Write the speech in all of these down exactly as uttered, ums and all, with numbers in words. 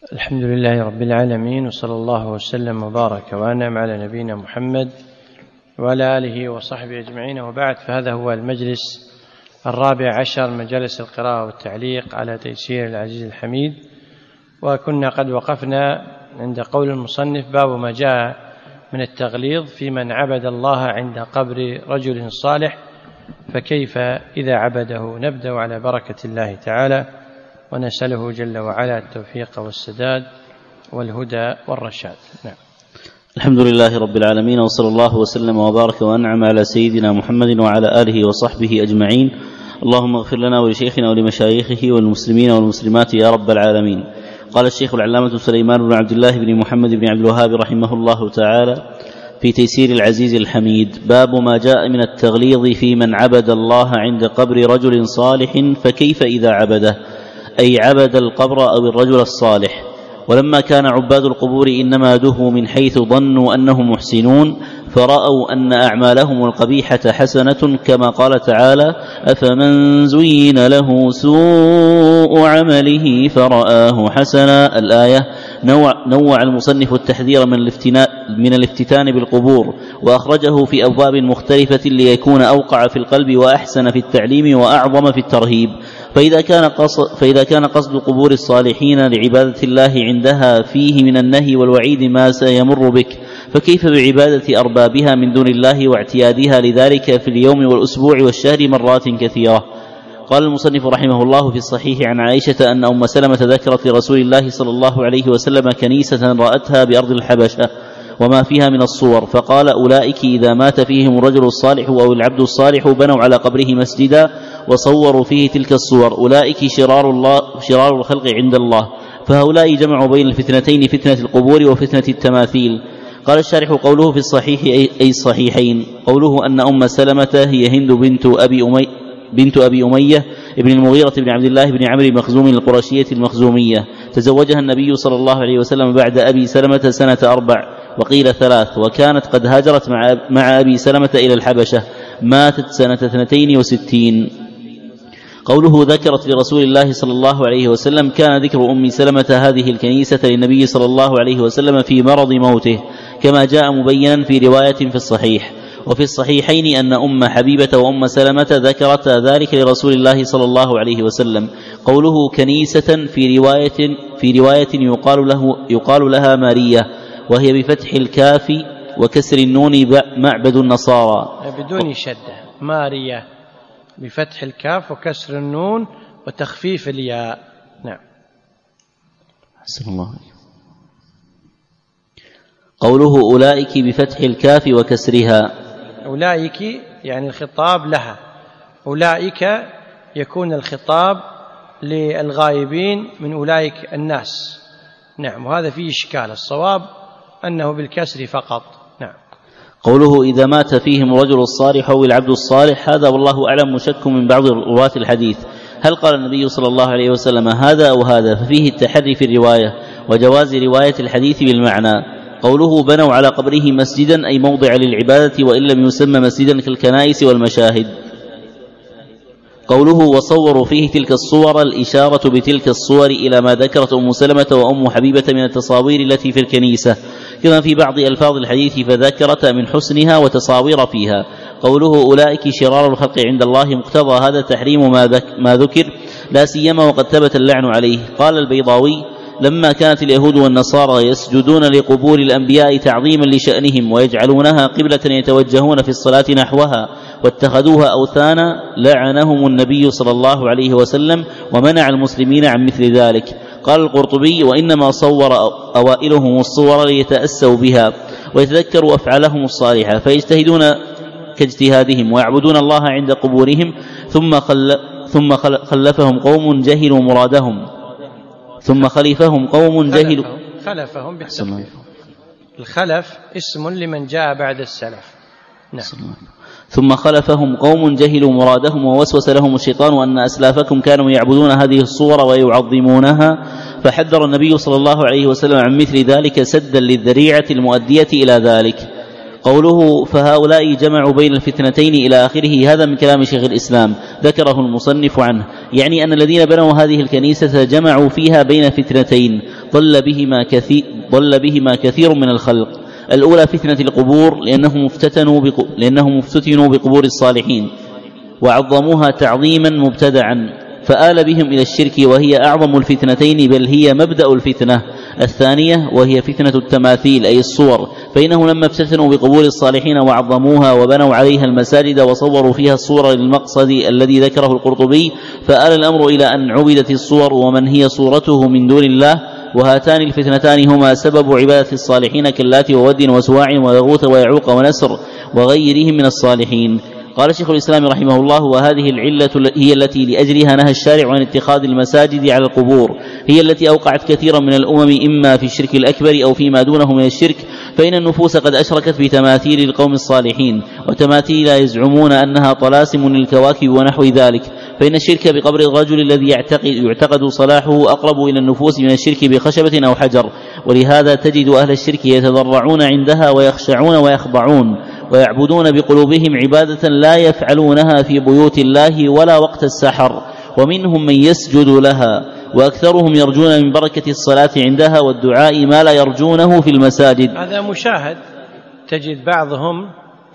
الحمد لله رب العالمين، وصلى الله وسلم وبارك وأنعم على نبينا محمد وعلى آله وصحبه أجمعين، وبعد، فهذا هو المجلس الرابع عشر من مجالس القراءة والتعليق على تيسير العزيز الحميد. وكنا قد وقفنا عند قول المصنف: باب ما جاء من التغليظ في من عبد الله عند قبر رجل صالح، فكيف إذا عبده؟ نبدأ على بركة الله تعالى ونسأله جل وعلا التوفيق والسداد والهدى والرشاد. نعم. الحمد لله رب العالمين، وصلى الله وسلم وبارك وأنعم على سيدنا محمد وعلى آله وصحبه أجمعين. اللهم اغفر لنا ولشيخنا ولمشايخه والمسلمين والمسلمات يا رب العالمين. قال الشيخ العلامة سليمان بن عبد الله بن محمد بن عبد الوهاب رحمه الله تعالى في تيسير العزيز الحميد: باب ما جاء من التغليظ في من عبد الله عند قبر رجل صالح، فكيف إذا عبده؟ أي عبد القبر أو الرجل الصالح. ولما كان عباد القبور إنما دهوا من حيث ظنوا أنهم محسنون، فرأوا أن أعمالهم القبيحة حسنة، كما قال تعالى: أفمن زين له سوء عمله فرآه حسنا. الآية. نوع, نوع المصنف التحذير من, من الافتتان بالقبور، وأخرجه في أبواب مختلفة ليكون أوقع في القلب وأحسن في التعليم وأعظم في الترهيب. فإذا كان قصد, فإذا كان قصد قبور الصالحين لعبادة الله عندها فيه من النهي والوعيد ما سيمر بك، فكيف بعبادة أربابها من دون الله واعتيادها لذلك في اليوم والأسبوع والشهر مرات كثيرة؟ قال المصنف رحمه الله في الصحيح عن عائشة أن أم سلمة ذكرت لرسول الله صلى الله عليه وسلم كنيسة رأتها بأرض الحبشة وما فيها من الصور، فقال: أولئك إذا مات فيهم الرجل الصالح أو العبد الصالح بنوا على قبره مسجدا وصوروا فيه تلك الصور، أولئك شرار, الله شرار الخلق عند الله. فهؤلاء جمعوا بين الفتنتين، فتنة القبور وفتنة التماثيل. قال الشارح: قوله في الصحيح أي الصحيحين، قوله أن أم سلمة هي هند بنت أبي أمي بنت أبي أمية ابن المغيرة بن عبد الله بن عمرو المخزومي القرشية المخزومية، تزوجها النبي صلى الله عليه وسلم بعد أبي سلمة سنة أربع وقيل ثلاث، وكانت قد هاجرت مع, مع أبي سلمة إلى الحبشة، ماتت سنة اثنتين وستين. قوله ذكرت لرسول الله صلى الله عليه وسلم، كان ذكر أم سلمة هذه الكنيسة للنبي صلى الله عليه وسلم في مرض موته، كما جاء مبينا في رواية في الصحيح. وفي الصحيحين أن أم حبيبة وأم سلمة ذكرتا ذلك لرسول الله صلى الله عليه وسلم. قوله كنيسة في رواية, في رواية يقال, له يقال لها مارية، وهي بفتح الكاف وكسر النون معبد النصارى بدون شدة. مارية بفتح الكاف وكسر النون وتخفيف الياء. نعم. حسن الله. قوله أولئك بفتح الكاف وكسرها، أولئك يعني الخطاب لها، أولئك يكون الخطاب للغائبين من أولئك الناس. نعم. وهذا فيه إشكال، الصواب أنه بالكسر فقط. نعم. قوله إذا مات فيهم الرجل الصالح أو العبد الصالح، هذا والله أعلم مشك من بعض رواة الحديث، هل قال النبي صلى الله عليه وسلم هذا أو هذا؟ ففيه التحري في الرواية وجواز رواية الحديث بالمعنى. قوله بنوا على قبره مسجدا أي موضع للعبادة، وإن لم يسمى مسجدا كالكنائس والمشاهد. قوله وصوروا فيه تلك الصور، الإشارة بتلك الصور إلى ما ذكرت أم سلمة وأم حبيبة من التصاوير التي في الكنيسة، كما في بعض ألفاظ الحديث فذكرت من حسنها وتصاوير فيها. قوله أولئك شرار الخلق عند الله، مقتضى هذا تحريم ما ذكر، لا سيما وقد ثبت اللعن عليه. قال البيضاوي: لما كانت اليهود والنصارى يسجدون لقبور الأنبياء تعظيما لشأنهم ويجعلونها قبلة يتوجهون في الصلاة نحوها واتخذوها أوثانا، لعنهم النبي صلى الله عليه وسلم ومنع المسلمين عن مثل ذلك. قال القرطبي: وإنما صور أوائلهم الصور ليتأسوا بها ويتذكروا أفعالهم الصالحة، فيجتهدون كاجتهادهم ويعبدون الله عند قبورهم، ثم, خل ثم خلفهم قوم جهلوا مرادهم ثم خلفهم قوم جهلوا خلفهم بالتخفيف. الخلف اسم لمن جاء بعد السلف. نعم. ثم خلفهم قوم جهلوا مرادهم ووسوس لهم الشيطان أن أسلافكم كانوا يعبدون هذه الصور ويعظمونها، فحذر النبي صلى الله عليه وسلم عن مثل ذلك سدا للذريعة المؤدية إلى ذلك. قوله فهؤلاء جمعوا بين الفتنتين إلى آخره، هذا من كلام شيخ الإسلام ذكره المصنف عنه، يعني أن الذين بنوا هذه الكنيسة جمعوا فيها بين فتنتين، ضل بهما كثير, ضل بهما كثير من الخلق. الأولى فتنة القبور لأنهم افتتنوا, بق... لأنهم افتتنوا بقبور الصالحين وعظموها تعظيما مبتدعا فآل بهم إلى الشرك وهي أعظم الفتنتين بل هي مبدأ الفتنة. الثانية وهي فتنة التماثيل أي الصور، فإنه لما افتتنوا بقبور الصالحين وعظموها وبنوا عليها المساجد وصوروا فيها الصور للمقصد الذي ذكره القرطبي فآل الأمر إلى أن عبدت الصور ومن هي صورته من دون الله، وهاتان الفتنتان هما سبب عبادة الصالحين كاللات وود وسواع ويغوث ويعوق ونسر وغيرهم من الصالحين. قال شيخ الإسلام رحمه الله: وهذه العلة هي التي لأجلها نهى الشارع عن اتخاذ المساجد على القبور، هي التي أوقعت كثيرا من الأمم إما في الشرك الأكبر أو فيما دونه من الشرك، فإن النفوس قد أشركت بتماثيل القوم الصالحين، وتماثيل يزعمون أنها طلاسم للكواكب ونحو ذلك، فإن الشرك بقبر الرجل الذي يعتقد, يعتقد صلاحه أقرب إلى النفوس من الشرك بخشبة أو حجر، ولهذا تجد أهل الشرك يتضرعون عندها ويخشعون ويخضعون ويعبدون بقلوبهم عبادة لا يفعلونها في بيوت الله ولا وقت السحر، ومنهم من يسجد لها، وأكثرهم يرجون من بركة الصلاة عندها والدعاء ما لا يرجونه في المساجد. هذا مشاهد، تجد بعضهم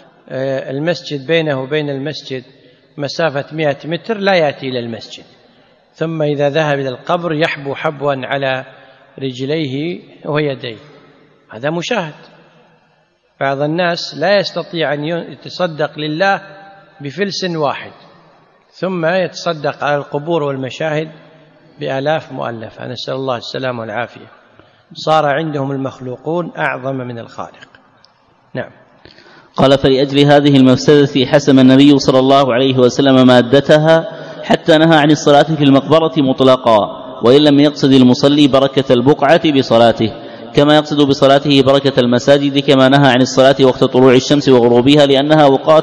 المسجد بينه وبين المسجد مسافة مئة متر لا يأتي إلى المسجد، ثم إذا ذهب إلى القبر يحبو حبوا على رجليه ويديه، هذا مشاهد. بعض الناس لا يستطيع أن يتصدق لله بفلس واحد، ثم يتصدق على القبور والمشاهد بآلاف مؤلفة، نسأل الله السلامة والعافية. صار عندهم المخلوقون أعظم من الخالق. نعم. قال: فلأجل هذه المفسدة حسم النبي صلى الله عليه وسلم مادتها حتى نهى عن الصلاة في المقبرة مطلقا، وإن لم يقصد المصلي بركة البقعة بصلاته، كما يقصد بصلاته بركة المساجد، كما نهى عن الصلاة وقت طلوع الشمس وغروبها لأنها أوقات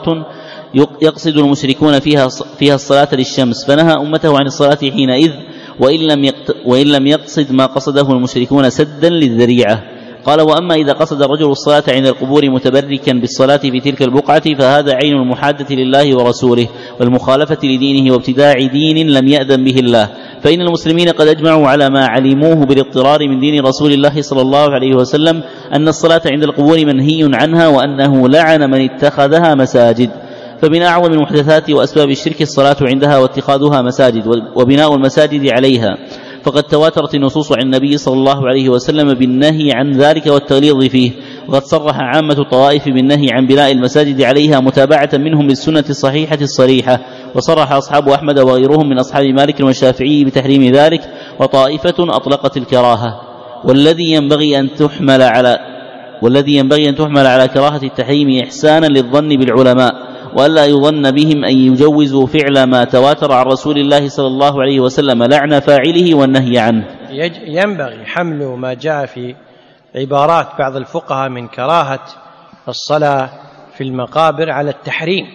يقصد المشركون فيها فيها الصلاة للشمس، فنهى أمته عن الصلاة حينئذ وإن لم وإن لم يقصد ما قصده المشركون سدا للذريعة. قال: وأما إذا قصد الرجل الصلاة عند القبور متبركا بالصلاة في تلك البقعة فهذا عين المحادة لله ورسوله والمخالفة لدينه وابتداع دين لم يأذن به الله، فإن المسلمين قد أجمعوا على ما علموه بالاضطرار من دين رسول الله صلى الله عليه وسلم أن الصلاة عند القبور منهي عنها، وأنه لعن من اتخذها مساجد. فمن أعظم المحدثات وأسباب الشرك الصلاة عندها واتخاذها مساجد وبناء المساجد عليها، فقد تواترت النصوص عن النبي صلى الله عليه وسلم بالنهي عن ذلك والتغليظ فيه، وقد صرح عامة الطوائف بالنهي عن بناء المساجد عليها متابعة منهم بالسنة الصحيحة الصريحة، وصرح أصحاب أحمد وغيرهم من أصحاب مالك والشافعي بتحريم ذلك، وطائفة أطلقت الكراهة. والذي ينبغي أن تحمل على والذي ينبغي أن تحمل على كراهة التحريم إحسانا للظن بالعلماء، وألا يظن بهم أن يجوزوا فعل ما تواتر عن رسول الله صلى الله عليه وسلم لعن فاعله والنهي عنه. ينبغي حمل ما جاء في عبارات بعض الفقهاء من كراهة الصلاة في المقابر على التحريم،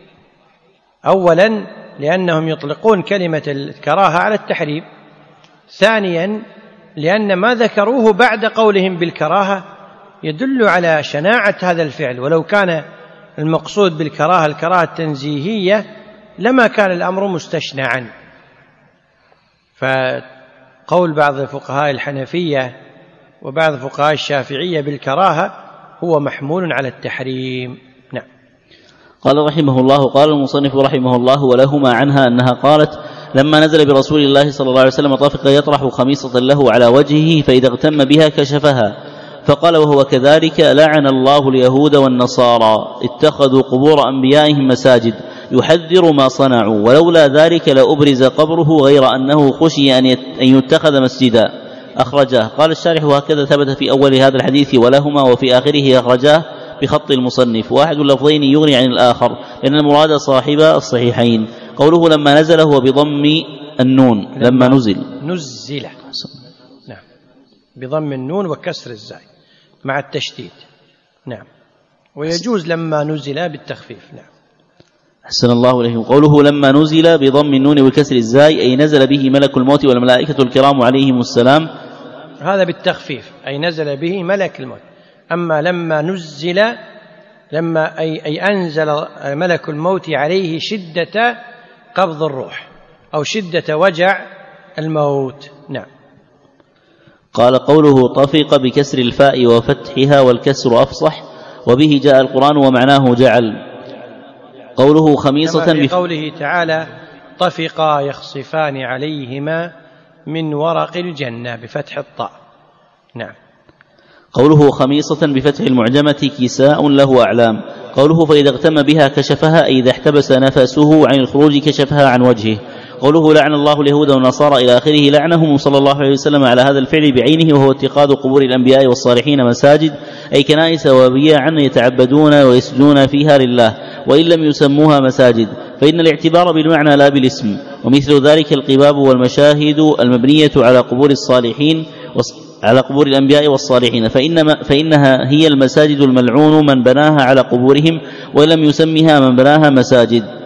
أولا لأنهم يطلقون كلمة الكراهة على التحريم، ثانيا لأن ما ذكروه بعد قولهم بالكراهة يدل على شناعة هذا الفعل، ولو كان المقصود بالكراهة الكراهة التنزيهية لما كان الأمر مستشنعا. فقول بعض فقهاء الحنفية وبعض فقهاء الشافعية بالكراهة هو محمول على التحريم. نعم. قال رحمه الله: قال المصنف رحمه الله: ولهما عنها أنها قالت: لما نزل برسول الله صلى الله عليه وسلم طفق يطرح خميصة له على وجهه فإذا اغتم بها كشفها، فقال وهو كذلك: لعن الله اليهود والنصارى اتخذوا قبور أنبيائهم مساجد، يحذر ما صنعوا، ولولا ذلك لأبرز قبره غير أنه خشي أن يتخذ مسجدا. أخرجاه. قال الشارح: وهكذا ثبت في أول هذا الحديث ولهما، وفي آخره أخرجاه بخط المصنف، واحد اللفظين يغني عن الآخر لأن المراد صاحب الصحيحين. قوله لما نزل هو بضم النون، لما نزل نزل نعم بضم النون وكسر الزاي مع التشديد. نعم. ويجوز لما نزل بالتخفيف. نعم. أحسن الله إليكم. قوله لما نزل بضم النون وكسر الزاي أي نزل به ملك الموت والملائكة الكرام عليهم السلام، هذا بالتخفيف أي نزل به ملك الموت. أما لما نزل لما أي, أي أنزل ملك الموت عليه شدة قبض الروح أو شدة وجع الموت. نعم. قال قوله طفق بكسر الفاء وفتحها والكسر أفصح، وبه جاء القرآن ومعناه جعل. قوله خميصة كما في قوله تعالى طفقا يخصفان عليهما من ورق الجنة بفتح الطاء. نعم. قوله خميصة بفتح المعجمة كساء له أعلام. قوله فإذا اغتم بها كشفها، أي إذا احتبس نفسه عن الخروج كشفها عن وجهه. قوله لعن الله اليهود والنصارى إلى آخره، لعنهم صلى الله عليه وسلم على هذا الفعل بعينه، وهو اتخاذ قبور الأنبياء والصالحين مساجد، أي كنائس وبياعا يتعبدون ويسجدون فيها لله، وإن لم يسموها مساجد، فإن الاعتبار بالمعنى لا بالاسم. ومثل ذلك القباب والمشاهد المبنية على قبور الصالحين على قبور الأنبياء والصالحين، فإنما فإنها هي المساجد الملعون من بناها على قبورهم، ولم يسمها من بناها مساجد.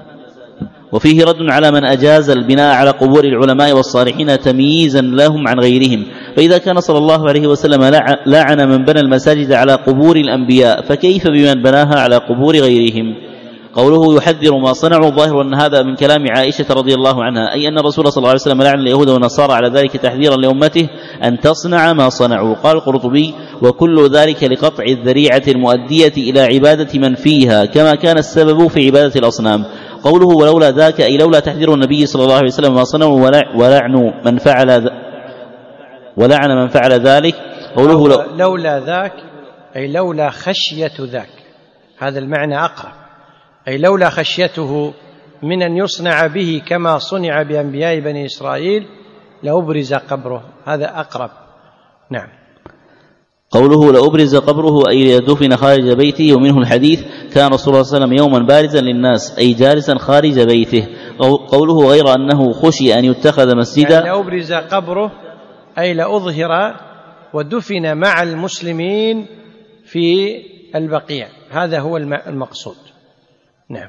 وفيه رد على من أجاز البناء على قبور العلماء والصالحين تمييزا لهم عن غيرهم، فإذا كان صلى الله عليه وسلم لعن من بنى المساجد على قبور الأنبياء، فكيف بمن بناها على قبور غيرهم؟ قوله يحذر ما صنعوا، ظاهر أن هذا من كلام عائشة رضي الله عنها، أي أن الرسول صلى الله عليه وسلم لعن اليهود والنصارى على ذلك تحذيرا لأمته أن تصنع ما صنعوا. قال القرطبي وكل ذلك لقطع الذريعة المؤدية إلى عبادة من فيها، كما كان السبب في عبادة الأصنام. قوله ولولا ذاك، أي لولا تحذير النبي صلى الله عليه وسلم ما صنعوا ولعن من فعل ولعن من فعل ذلك. قوله لو لولا ذاك، أي لولا خشية ذاك، هذا المعنى أقرب، أي لولا خشيته من أن يصنع به كما صنع بأنبياء بني إسرائيل لأبرز قبره، هذا أقرب. نعم. قوله لأبرز قبره، أي ليدفن خارج بيته، ومنه الحديث كان رسول الله صلى الله عليه وسلم يوما بارزا للناس، أي جالسا خارج بيته. قوله غير أنه خشي أن يتخذ مسجدا، يعني لأبرز قبره أي لأظهر ودفن مع المسلمين في البقيع، هذا هو المقصود. نعم.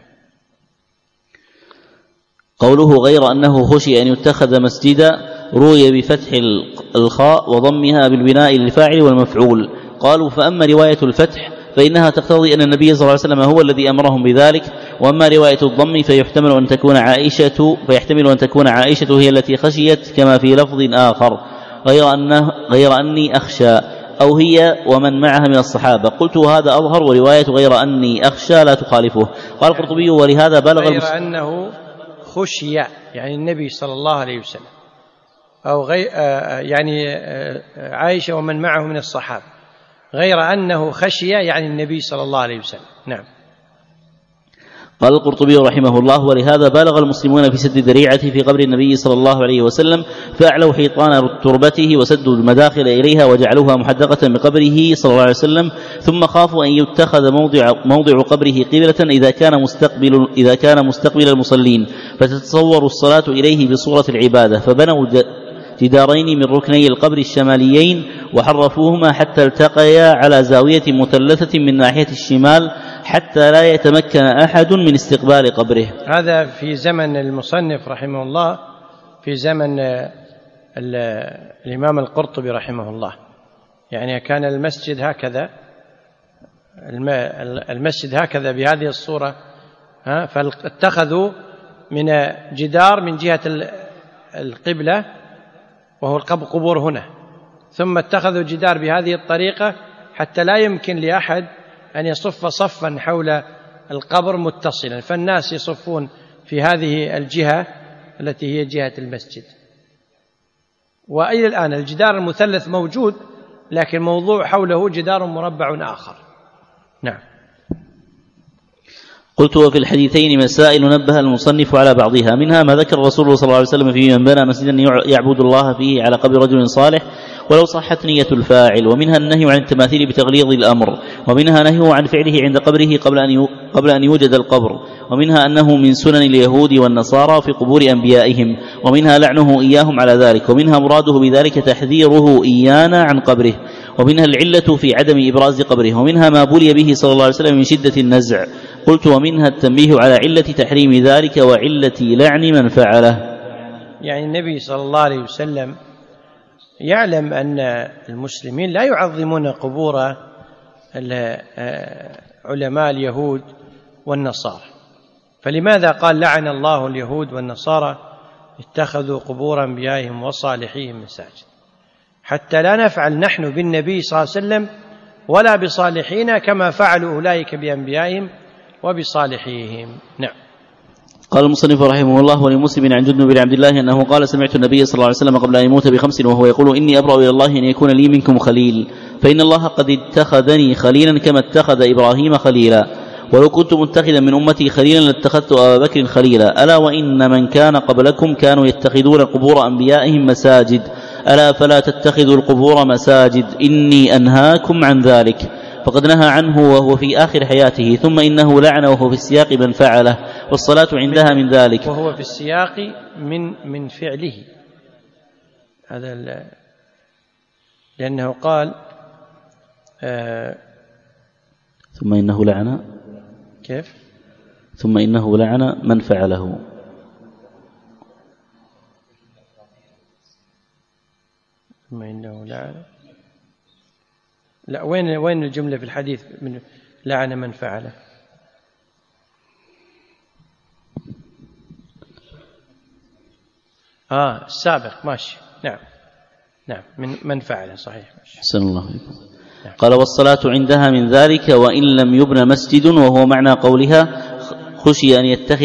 قوله غير أنه خشي أن يتخذ مسجدا، روي بفتح الخاء وضمها بالبناء للفاعل والمفعول. قالوا فأما رواية الفتح فإنها تقتضي أن النبي صلى الله عليه وسلم هو الذي أمرهم بذلك، وأما رواية الضم فيحتمل أن تكون عائشة فيحتمل أن تكون عائشة هي التي خشيت، كما في لفظ آخر غير أنه غير أني أخشى، أو هي ومن معها من الصحابة. قلت هذا أظهر، ورواية غير أني أخشى لا تخالفه. قال القرطبي ولهذا بلغ غير أنه خشي يعني النبي صلى الله عليه وسلم، أو غير يعني عائشة ومن معه من الصحابة، غير أنه خشي يعني النبي صلى الله عليه وسلم. نعم. قال القرطبي رحمه الله ولهذا بالغ المسلمون في سد ذريعته في قبر النبي صلى الله عليه وسلم، فأعلوا حيطان تربته وسدوا المداخل إليها وجعلوها محدقة بقبره صلى الله عليه وسلم، ثم خافوا أن يتخذ موضع, موضع قبره قبلة إذا كان مستقبل, إذا كان مستقبل المصلين، فتتصور الصلاة إليه بصورة العبادة، فبنوا جدارين من ركني القبر الشماليين وحرفوهما حتى التقيا على زاوية مثلثة من ناحية الشمال، حتى لا يتمكن أحد من استقبال قبره. هذا في زمن المصنف رحمه الله، في زمن الإمام القرطبي رحمه الله، يعني كان المسجد هكذا، المسجد هكذا بهذه الصورة، فاتخذوا من جدار من جهة القبلة وهو القبور هنا، ثم اتخذوا جدار بهذه الطريقة حتى لا يمكن لأحد أن يصف صفا حول القبر متصلا، فالناس يصفون في هذه الجهة التي هي جهة المسجد. وإلى الآن الجدار المثلث موجود، لكن موضوع حوله جدار مربع آخر. نعم. قلت وفي الحديثين مسائل نبه المصنف على بعضها، منها ما ذكر الرسول صلى الله عليه وسلم في من بنى مسجدا يعبد الله فيه على قبر رجل صالح ولو صحت نية الفاعل، ومنها النهي عن التماثيل بتغليظ الأمر، ومنها نهي عن فعله عند قبره قبل أن قبل أن يوجد القبر، ومنها أنه من سنن اليهود والنصارى في قبور أنبيائهم، ومنها لعنه إياهم على ذلك، ومنها مراده بذلك تحذيره إيانا عن قبره، ومنها العلة في عدم إبراز قبره، ومنها ما بلي به صلى الله عليه وسلم من شدة النزع. قلت ومنها التنبيه على علة تحريم ذلك وعلة لعن من فعله. يعني النبي صلى الله عليه وسلم يعلم أن المسلمين لا يعظمون قبور علماء اليهود والنصارى، فلماذا قال لعن الله اليهود والنصارى اتخذوا قبور أنبيائهم وصالحيهم مساجد؟ حتى لا نفعل نحن بالنبي صلى الله عليه وسلم ولا بصالحين كما فعلوا أولئك بأنبيائهم وبصالحيهم. نعم. قال المصنف رحمه الله: ولمسلم عن جندب بن عبد الله أنه قال: سمعت النبي صلى الله عليه وسلم قبل أن يموت بخمس وهو يقول: إني أبرأ إلى الله أن يكون لي منكم خليل، فإن الله قد اتخذني خليلا كما اتخذ إبراهيم خليلا، ولو كنت متخذا من أمتي خليلا لاتخذت أبا بكر خليلا. ألا وإن من كان قبلكم كانوا يتخذون قبور أنبيائهم مساجد، ألا فلا تتخذوا القبور مساجد، إني أنهاكم عن ذلك. فقد نهى عنه وهو في آخر حياته، ثم إنه لعن وهو في السياق من فعله، والصلاة عندها من ذلك. وهو في السياق من من فعله هذا، لأنه قال آه ثم إنه لعن كيف ثم إنه لعن من فعله. ثم إنه لعن، لا، وين وين الجملة في الحديث من لعن من فعله؟ آه السابق، ماشي. نعم نعم، من من فعله، صحيح. أحسن الله عليكم. نعم. قال: والصلاة عندها من ذلك وإن لم يبن مسجد، وهو معنى قولها خشي أن يتخذ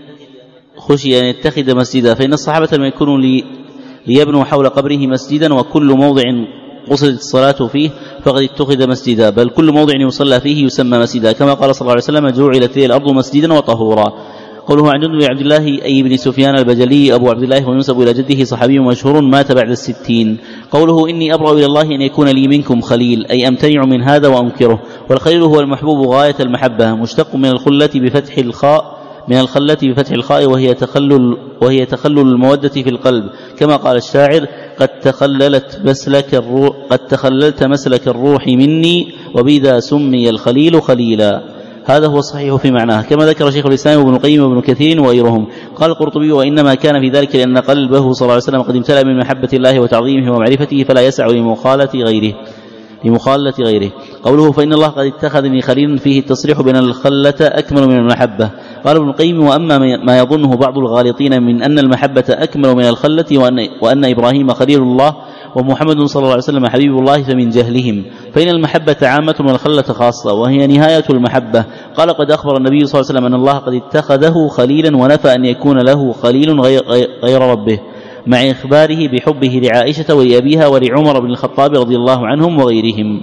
خشي أن يتخذ مسجدا، فإن الصحابة لم يكونوا لي ليبنوا حول قبره مسجدا، وكل موضع قصدت الصلاة فيه فقد اتخذ مسجدا، بل كل موضع يصلى فيه يسمى مسجدا، كما قال صلى الله عليه وسلم: جعلت لي الأرض مسجدا وطهورا. قوله عن جندب بن عبد الله أي بن سفيان البجلي أبو عبد الله وينسب إلى جده، صحابي مشهور مات بعد الستين. قوله: إني أبرأ إلى الله أن يكون لي منكم خليل، أي أمتنع من هذا وأنكره. والخليل هو المحبوب غاية المحبة، مشتق من الخلة بفتح الخاء من الخلة بفتح الخاء وهي تخلل وهي تخلل المودة في القلب، كما قال الشاعر: قد تخللت مسلك الروح قد تخللت مسلك الروح مني، وبذا سمي الخليل خليلا. هذا هو الصحيح في معناه، كما ذكر شيخ الإسلام وابن القيم وابن كثير وغيرهم. قال القرطبي: وإنما كان في ذلك لأن قلبه صلى الله عليه وسلم قد امتلأ من محبة الله وتعظيمه ومعرفته، فلا يسع لمخالة غيره لمخالة غيره. قوله: فإن الله قد اتخذني خليلا، فيه التصريح بأن الخلة أكمل من المحبة. قال ابن القيم: وأما ما يظنه بعض الغالطين من أن المحبة أكمل من الخلة وأن, وأن إبراهيم خليل الله ومحمد صلى الله عليه وسلم حبيب الله، فمن جهلهم، فإن المحبة عامة والخلة خاصة، وهي نهاية المحبة. قال: قد أخبر النبي صلى الله عليه وسلم أن الله قد اتخذه خليلا، ونفى أن يكون له خليل غير ربه، مع إخباره بحبه لعائشة ولأبيها ولعمر بن الخطاب رضي الله عنهم وغيرهم.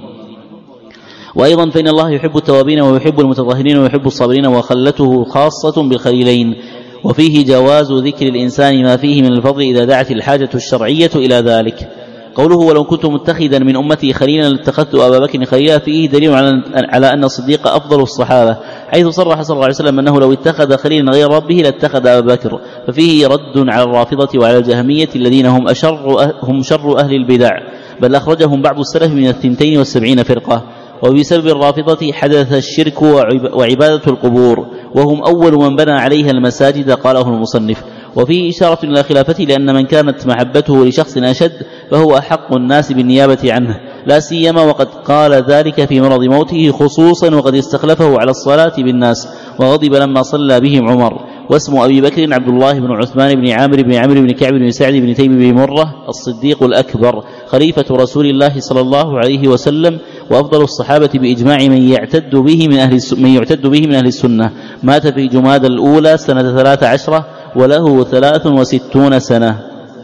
وأيضا فإن الله يحب التوابين ويحب المتطهرين ويحب الصابرين، وخلته خاصة بالخليلين. وفيه جواز ذكر الإنسان ما فيه من الفضل إذا دعت الحاجة الشرعية إلى ذلك. قوله: ولو كنت متخذا من أمتي خليلا لاتخذت أبا بكر خليلا، فيه دليل على أن الصديق أفضل الصحابة، حيث صرح صلى الله عليه وسلم أنه لو اتخذ خليلا غير ربه لاتخذ أبا بكر. ففيه رد على الرافضة وعلى الجهمية الذين هم أشر هم شر أهل البدع، بل أخرجهم بعض السلف من الثنتين والسبعين فرقة. وبسبب الرافضة حدث الشرك وعبادة القبور، وهم أول من بنى عليها المساجد، قاله المصنف. وفيه إشارة إلى خلافته، لأن من كانت محبته لشخص أشد فهو أحق الناس بالنيابة عنه، لا سيما وقد قال ذلك في مرض موته خصوصا، وقد استخلفه على الصلاة بالناس، وغضب لما صلى بهم عمر. واسم أبي بكر عبد الله بن عثمان بن عامر بن عمرو بن كعب بن سعد بن تيم بن مرة الصديق الأكبر، خليفة رسول الله صلى الله عليه وسلم، وأفضل الصحابة بإجماع من يعتد به من أهل من يعتد به من أهل السنة. مات في جمادى الأولى سنة ثلاث عشرة وله ثلاث وستون سنة.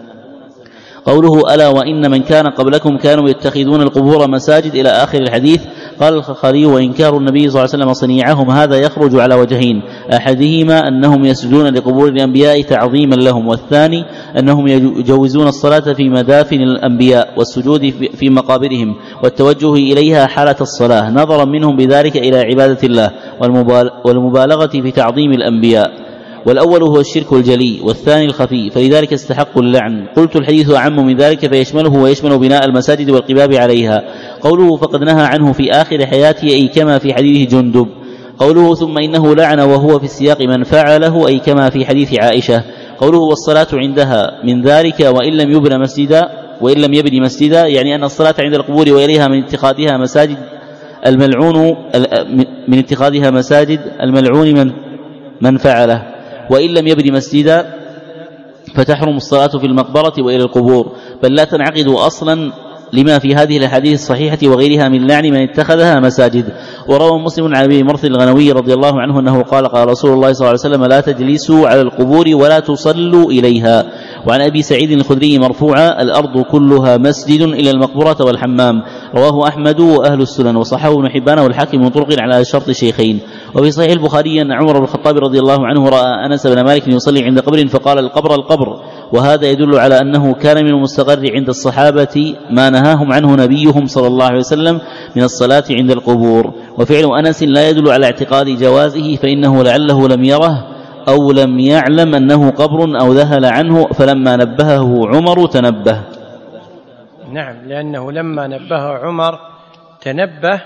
قوله: ألا وإن من كان قبلكم كانوا يتخذون القبور مساجد، إلى آخر الحديث. قال الخخري: وإنكار النبي صلى الله عليه وسلم صنيعهم هذا يخرج على وجهين: أحدهما أنهم يسجدون لقبور الأنبياء تعظيما لهم، والثاني أنهم يجوزون الصلاة في مدافن الأنبياء والسجود في مقابرهم والتوجه إليها حالة الصلاة، نظرا منهم بذلك إلى عبادة الله والمبالغة في تعظيم الأنبياء. والأول هو الشرك الجلي، والثاني الخفي، فلذلك استحق اللعن. قلت: الحديث أعم من ذلك، فيشمله ويشمل بناء المساجد والقباب عليها. قوله: فقد نهى عنه في آخر حياته، أي كما في حديث جندب. قوله: ثم إنه لعن وهو في السياق من فعله، أي كما في حديث عائشة. قوله: والصلاة عندها من ذلك وإن لم يبن مسجدا وإن لم يبن مسجدا، يعني أن الصلاة عند القبور وإليها من اتخاذها مساجد الملعون من اتخاذها مساجد الملعون من من فعله، وإن لم يبن مسجدا فتحرم الصلاة في المقبرة وإلى القبور، بل لا تنعقد أصلا لما في هذه الأحاديث الصحيحة وغيرها من لعن من اتخذها مساجد. وروى مسلم عن أبي مرثد الغنوي رضي الله عنه أنه قال قال رسول الله صلى الله عليه وسلم لا تجلسوا على القبور ولا تصلوا إليها. وعن أبي سعيد الخدري مرفوعا الأرض كلها مسجد إلى المقبرة والحمام. رواه أحمد وأهل السنن وصححه ابن حبان والحاكم من طرق على شرط الشيخين. وفي صحيح البخاري أن عمر بن الخطاب رضي الله عنه رأى أنس بن مالك يصلي عند قبر فقال القبر القبر، وهذا يدل على أنه كان من المستقر عند الصحابة ما نهاهم عنه نبيهم صلى الله عليه وسلم من الصلاة عند القبور. وفعل أنس لا يدل على اعتقاد جوازه، فإنه لعله لم يره أو لم يعلم أنه قبر أو ذهل عنه، فلما نبهه عمر تنبه. نعم، لأنه لما نبهه عمر تنبه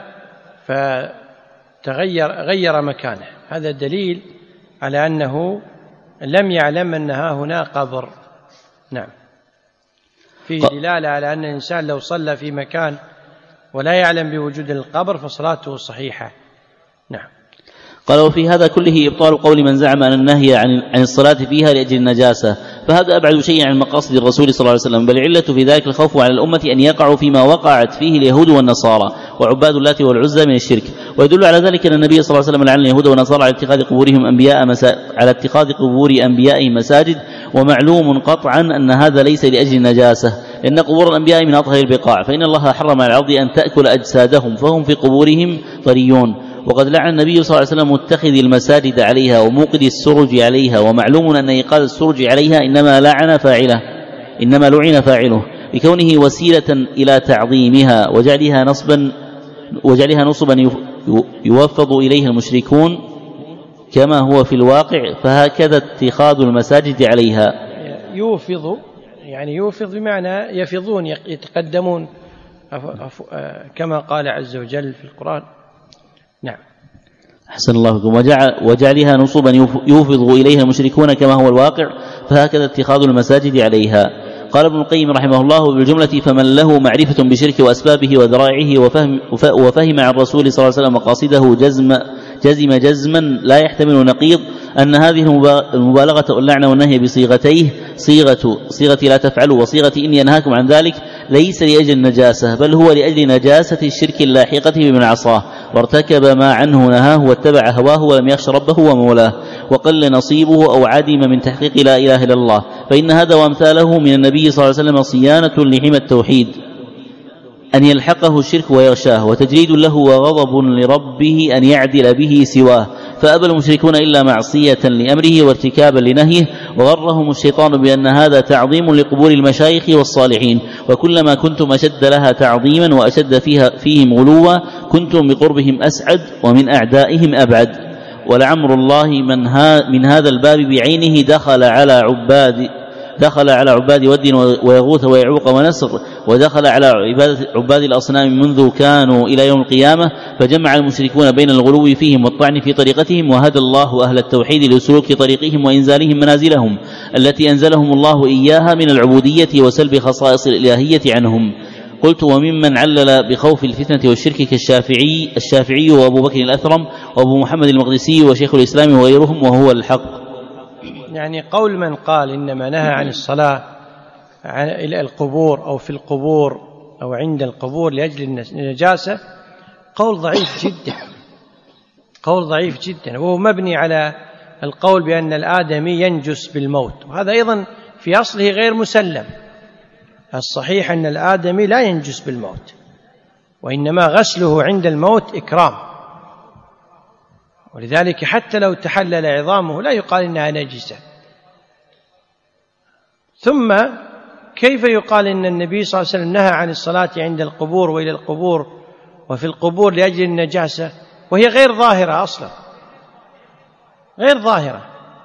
فتغير غير مكانه. هذا دليل على أنه لم يعلم أنها هنا قبر. نعم، فيه دلالة على أن الإنسان لو صلى في مكان ولا يعلم بوجود القبر فصلاته صحيحة. نعم. قال وفي هذا كله إبطال قول من زعم أن النهي عن الصلاة فيها لأجل النجاسة، فهذا أبعد شيء عن مقاصد الرسول صلى الله عليه وسلم، بل العلة في ذلك الخوف على الأمة أن يقعوا فيما وقعت فيه اليهود والنصارى وعباد اللات والعزى من الشرك. ويدل على ذلك أن النبي صلى الله عليه وسلم لعن اليهود والنصارى على اتخاذ قبورهم أنبياء مسا... على اتخاذ قبور أنبيائهم مساجد، ومعلوم قطعا أن هذا ليس لأجل النجاسة، لأن قبور الأنبياء من أطهر البقاع، فإن الله حرم على العرض أن تأكل أجسادهم فهم في قبورهم طريون. وقد لعن النبي صلى الله عليه وسلم متخذ المساجد عليها وموقد السرج عليها، ومعلوم أن إيقاد السرج عليها إنما لعن فاعله إنما لعن فاعله لكونه وسيلة إلى تعظيمها وجعلها نصبا وجعلها نصبا يوفض إليها المشركون كما هو في الواقع، فهكذا اتخاذ المساجد عليها. يوفض يعني يوفض بمعنى يفضون يتقدمون كما قال عز وجل في القرآن. نعم. أحسن الله بكم. وجعل وجعلها نصبا يوفض إليها المشركون كما هو الواقع، فهكذا اتخاذ المساجد عليها. قال ابن القيم رحمه الله بالجملة فمن له معرفة بشرك وأسبابه وذرائعه وفهم, وفهم عن الرسول صلى الله عليه وسلم مقاصده جزم جزم جزما لا يحتمل نقيض أن هذه المبالغة واللعنة والنهي بصيغتيه صيغة صيغة لا تفعلوا وصيغة إني ينهاكم عن ذلك ليس لأجل النجاسة، بل هو لأجل نجاسة الشرك اللاحقة بمن عصاه وارتكب ما عنه نهاه واتبع هواه ولم يخش ربه ومولاه، وقل نصيبه أو عدم من تحقيق لا إله إلا الله، فإن هذا وأمثاله من النبي صلى الله عليه وسلم صيانة لحمى التوحيد أن يلحقه الشرك ويغشاه، وتجريد له وغضب لربه أن يعدل به سواه، فأبى المشركون إلا معصية لأمره وارتكابا لنهيه، وغرهم الشيطان بأن هذا تعظيم لقبور المشايخ والصالحين، وكلما كنتم أشد لها تعظيما وأشد فيها فيهم غلوا كنتم بقربهم أسعد ومن أعدائهم أبعد. ولعمر الله من, ها من هذا الباب بعينه دخل على عباد دخل على عباد ود ويغوث ويعوق ونسر، ودخل على عباد الأصنام منذ كانوا إلى يوم القيامة، فجمع المشركون بين الغلو فيهم والطعن في طريقتهم، وهدى الله أهل التوحيد لسلوك طريقهم وإنزالهم منازلهم التي أنزلهم الله إياها من العبودية وسلب خصائص الإلهية عنهم. قلت وممن علل بخوف الفتنة والشرك كالشافعي الشافعي وأبو بكر الأثرم وأبو محمد المقدسي وشيخ الإسلام وغيرهم، وهو الحق. يعني قول من قال إنما نهى عن الصلاة إلى القبور أو في القبور أو عند القبور لأجل النجاسة قول ضعيف جدا، قول ضعيف جدا، وهو مبني على القول بأن الآدمي ينجس بالموت، وهذا أيضا في أصله غير مسلم. الصحيح أن الآدمي لا ينجس بالموت، وإنما غسله عند الموت إكرام، ولذلك حتى لو تحلل عظامه لا يقال إنها نجسة. ثم كيف يقال إن النبي صلى الله عليه وسلم نهى عن الصلاة عند القبور وإلى القبور وفي القبور لأجل النجاسة وهي غير ظاهرة أصلا، غير ظاهرة؟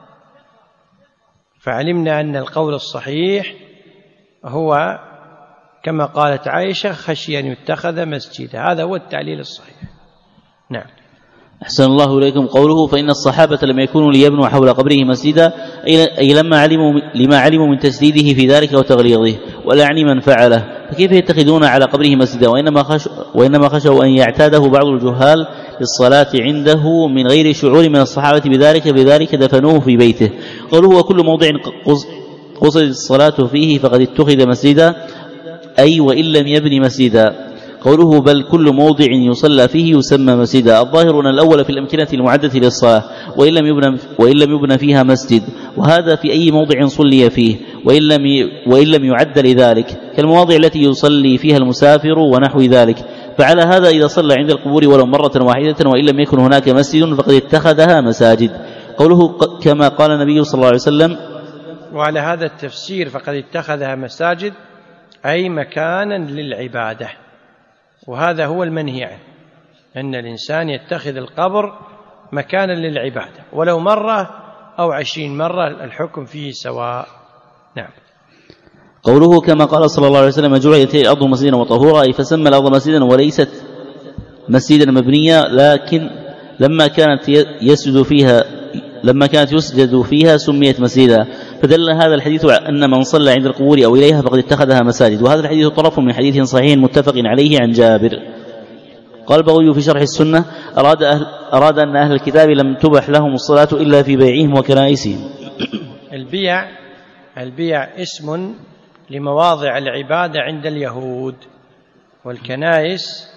فعلمنا أن القول الصحيح هو كما قالت عائشة خشي أن يتخذ مسجدا، هذا هو التعليل الصحيح. نعم. أحسن الله إليكم. قوله فإن الصحابة لم يكونوا ليبنوا حول قبره مسجدا أي لما علموا لما علموا من تسديده في ذلك وتغليظه ولعن من فعله، فكيف يتخذون على قبره مسجدا؟ وإنما خشوا وإنما خشوا أن يعتاده بعض الجهال للصلاة عنده من غير شعور من الصحابة بذلك بذلك دفنوه في بيته. قوله وكل موضع قصد الصلاة فيه فقد اتخذ مسجدا أي وإن لم يبن مسجدا. قوله بل كل موضع يصلى فيه يسمى مسجدا، الظاهر أن الأول في الأمكنة المعدة للصلاة وإن لم يبنى, وإن لم يبنى فيها مسجد، وهذا في أي موضع صلي فيه وإن لم, وإن لم يعد لذلك، كالمواضع التي يصلي فيها المسافر ونحو ذلك. فعلى هذا إذا صلى عند القبور ولو مرة واحدة وإن لم يكن هناك مسجد فقد اتخذها مساجد. قوله كما قال النبي صلى الله عليه وسلم، وعلى هذا التفسير فقد اتخذها مساجد أي مكانا للعبادة، وهذا هو المنهي عنه، أن الإنسان يتخذ القبر مكانا للعبادة ولو مرة أو عشرين مرة الحكم فيه سواء. نعم. قوله كما قال صلى الله عليه وسلم جعلت الأرض مسجدا وطهورا، أي فسمى الأرض مسجدا وليست مسجدا مبنيا، لكن لما كانت يسجد فيها لما كانت يسجد فيها سميت مسجدا. فدل هذا الحديث أن من صلى عند القبور أو إليها فقد اتخذها مساجد، وهذا الحديث طرف من حديث صحيح متفق عليه عن جابر. قال البغوي في شرح السنة أراد, أهل أراد أن أهل الكتاب لم تبح لهم الصلاة إلا في بيعهم وكنائسهم. البيع البيع اسم لمواضع العبادة عند اليهود، والكنائس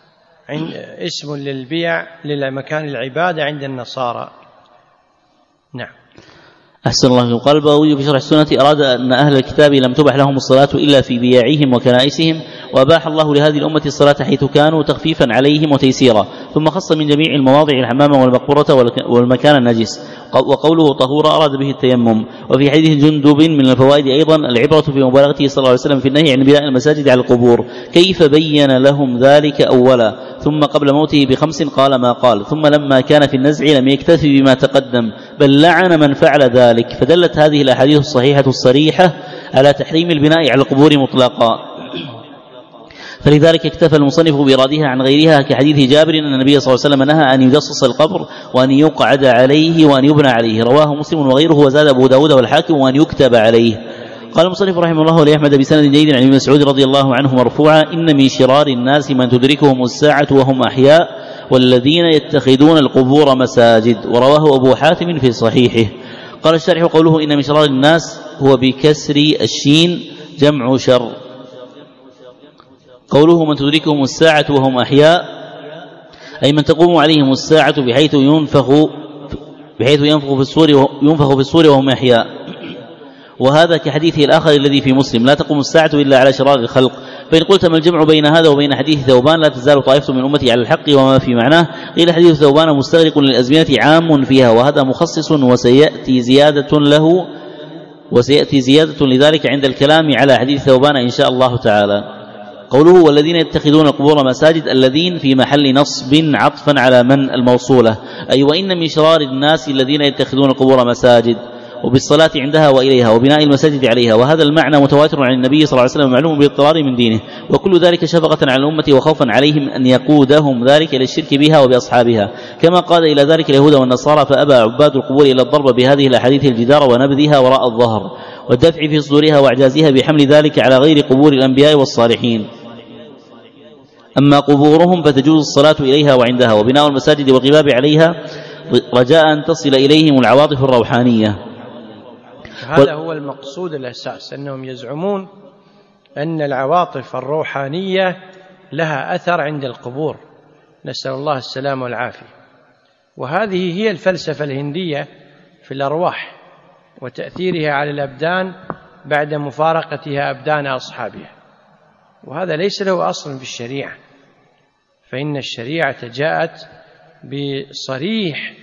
اسم للبيع لمكان العبادة عند النصارى. نعم. أحسن الله. قال البغوي في شرح السنة أراد أن أهل الكتاب لم تبح لهم الصلاة إلا في بياعهم وكنائسهم، وأباح الله لهذه الأمة الصلاة حيث كانوا تخفيفا عليهم وتيسيرا، ثم خص من جميع المواضع الحمام والمقبرة والمكان النجس. وقوله طهورا أراد به التيمم. وفي حديث جندب من الفوائد أيضا العبرة في مبالغته صلى الله عليه وسلم في النهي عن بناء المساجد على القبور، كيف بين لهم ذلك أولا، ثم قبل موته بخمس قال ما قال، ثم لما كان في النزع لم يكتفي بما تقدم بل لعن من فعل ذلك. فدلت هذه الأحاديث الصحيحة الصريحة على تحريم البناء على القبور مطلقا، فلذلك اكتفى المصنف بإرادها عن غيرها، كحديث جابر أن النبي صلى الله عليه وسلم نهى أن يجصص القبر وأن يقعد عليه وأن يبنى عليه، رواه مسلم وغيره، وزاد أبو داود والحاكم وأن يكتب عليه. قال المصنف رحمه الله لأحمد بسند جيد عن ابن مسعود رضي الله عنه مرفوعا: إن من شرار الناس من تدركهم الساعة وهم أحياء والذين يتخذون القبور مساجد، ورواه أبو حاتم في صحيحه. قال الشارح قوله إن من شرار الناس هو بكسر الشين جمع شر. قوله من تدركهم الساعة وهم أحياء أي من تقوم عليهم الساعة بحيث ينفخ بحيث ينفخ في الصور ينفخ في الصور وهم أحياء، وهذا كحديثه الآخر الذي في مسلم: لا تقوم الساعة إلا على شرار الخلق. فإن قلت ما الجمع بين هذا وبين حديث ثوبان لا تزال طائفة من أمتي على الحق وما في معناه؟ قيل حديث ثوبان مستغرق للأزمنة عام فيها، وهذا مخصص وسيأتي زيادة له وسيأتي زيادة لذلك عند الكلام على حديث ثوبان إن شاء الله تعالى. قوله والذين يتخذون القبور مساجد، الذين في محل نصب عطفا على من الموصولة، أي وإن من شرار الناس الذين يتخذون القبور مساجد، وبالصلاة عندها وإليها وبناء المساجد عليها، وهذا المعنى متواتر عن النبي صلى الله عليه وسلم معلوم باضطرار من دينه، وكل ذلك شفقة على الأمة وخوفا عليهم أن يقودهم ذلك إلى الشرك بها وبأصحابها، كما قاد إلى ذلك اليهود والنصارى، فأبى عباد القبور إلى الضرب بهذه الأحاديث الجدار ونبذها وراء الظهر والدفع في صدورها وإعجازها بحمل ذلك على غير قبور الأنبياء والصالحين. أما قبورهم فتجوز الصلاة إليها وعندها وبناء المساجد والغباب عليها رجاء أن تصل إليهم العواطف الروحانية. هذا هو المقصود الأساس، أنهم يزعمون أن العواطف الروحانية لها أثر عند القبور، نسأل الله السلام والعافية. وهذه هي الفلسفة الهندية في الأرواح وتأثيرها على الأبدان بعد مفارقتها أبدان أصحابها، وهذا ليس له أصل في الشريعة، فإن الشريعة جاءت بصريح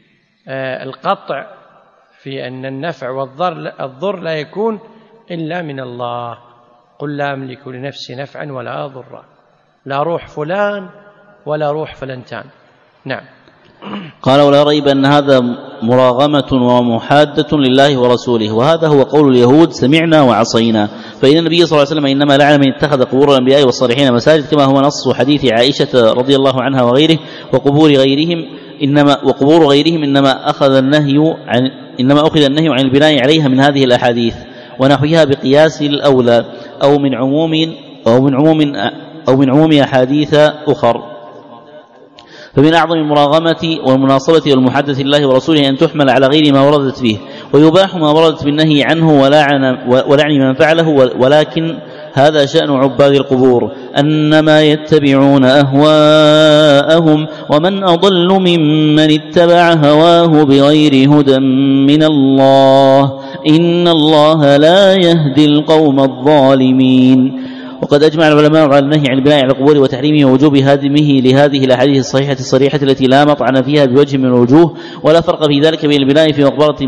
القطع في أن النفع والضر لا يكون إلا من الله. قل لا أملك لنفسي نفعا ولا ضرا، لا روح فلان ولا روح فلنتان. نعم. قال ولا ريب أن هذا مراغمة ومحادة لله ورسوله، وهذا هو قول اليهود سمعنا وعصينا، فإن النبي صلى الله عليه وسلم إنما لعن من اتخذ قبور الأنبياء والصالحين مساجد، كما هو نص حديث عائشة رضي الله عنها وغيره، وقبور غيرهم إنما وقبور غيرهم إنما أخذ النهي عن إنما أخذ النهي عن البناء عليها من هذه الأحاديث ونحوها بقياس الأولى أو من عموم أو من عموم أو من عموم أحاديث أخر. فمن أعظم المراغمة والمناصرة والمحادثة لله ورسوله أن تحمل على غير ما وردت فيه، ويباح ما وردت بالنهي عنه ولعن ولعن من فعله، ولكن هذا شأن عباد القبور، أنما يتبعون أهواءهم، ومن أضل ممن اتبع هواه بغير هدى من الله، إن الله لا يهدي القوم الظالمين. وقد أجمع العلماء على النهي عن البناء على القبور وتحريمه ووجوب هدمه لهذه الأحاديث الصحيحة الصريحة التي لا مطعن فيها بوجه من الوجوه، ولا فرق في ذلك بين البناء في مقبرة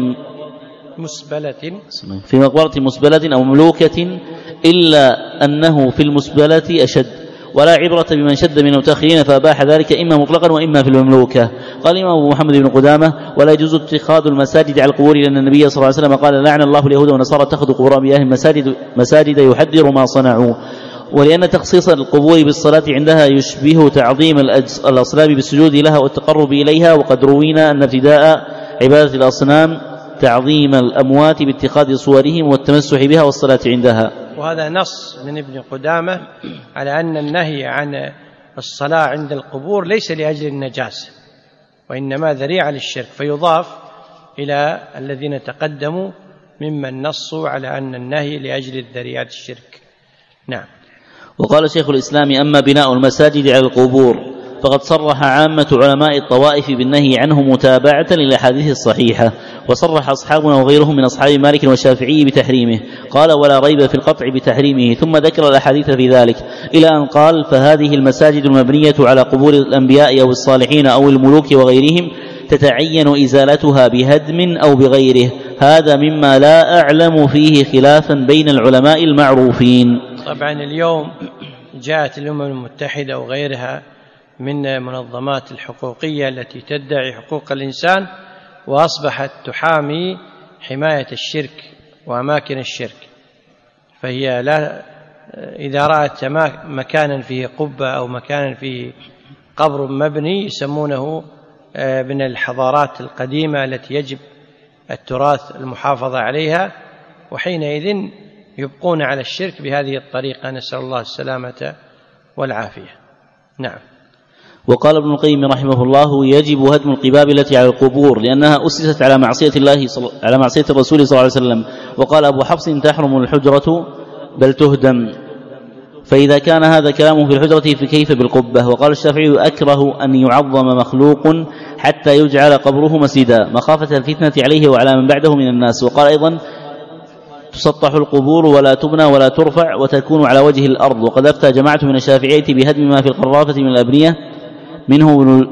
مسبلة في مقبرة مسبلة أو مملوكة، إلا أنه في المسبلة أشد، ولا عبرة بمن شد من المتأخرين فأباح ذلك إما مطلقا وإما في المملوكة. قال الإمام أبو محمد بن قدامة: ولا يجوز اتخاذ المساجد على القبور، لأن النبي صلى الله عليه وسلم قال: لعن الله اليهود والنصارى اتخذوا قبور أنبيائهم مساجد, مساجد يحذر ما صنعوا. ولأن تخصيص القبور بالصلاة عندها يشبه تعظيم الأصنام بالسجود لها والتقرب إليها، وقد روينا أن ابتداء عبادة الأصنام تعظيم الأموات باتخاذ صورهم والتمسح بها والصلاة عندها. وهذا نص من ابن قدامة على أن النهي عن الصلاة عند القبور ليس لأجل النجاسة، وإنما ذريعة للشرك، فيضاف إلى الذين تقدموا ممن نصوا على أن النهي لأجل الذريعة الشرك. نعم. وقال شيخ الإسلام: أما بناء المساجد على القبور فقد صرح عامة علماء الطوائف بالنهي عنه متابعة للأحاديث الصحيحة، وصرح أصحابنا وغيرهم من أصحاب مالك والشافعي بتحريمه. قال: ولا ريب في القطع بتحريمه، ثم ذكر الأحاديث في ذلك إلى أن قال: فهذه المساجد المبنية على قبور الأنبياء أو الصالحين أو الملوك وغيرهم تتعين إزالتها بهدم أو بغيره. هذا مما لا أعلم فيه خلافا بين العلماء المعروفين. طبعا اليوم جاءت الأمم المتحدة وغيرها من منظمات الحقوقية التي تدعي حقوق الإنسان، وأصبحت تحامي حماية الشرك وأماكن الشرك، فهي لا إذا رأت مكانا فيه قبة أو مكانا فيه قبر مبني يسمونه من الحضارات القديمة التي يجب التراث المحافظة عليها، وحينئذ يبقون على الشرك بهذه الطريقة، نسأل الله السلامة والعافية. نعم. وقال ابن القيم رحمه الله: يجب هدم القباب التي على القبور، لأنها أسست على معصية الله صل... على معصية الرسول صلى الله عليه وسلم. وقال أبو حفص: تحرم الحجرة بل تهدم. فإذا كان هذا كلامه في الحجرة فكيف بالقبة؟ وقال الشافعي: أكره أن يعظم مخلوق حتى يجعل قبره مسجدا مخافة الفتنة عليه وعلى من بعده من الناس. وقال أيضا: تسطح القبور ولا تبنى ولا ترفع وتكون على وجه الأرض. وقد أفتى جماعة من الشافعية بهدم ما في القرافة من الأبنية، منه ابن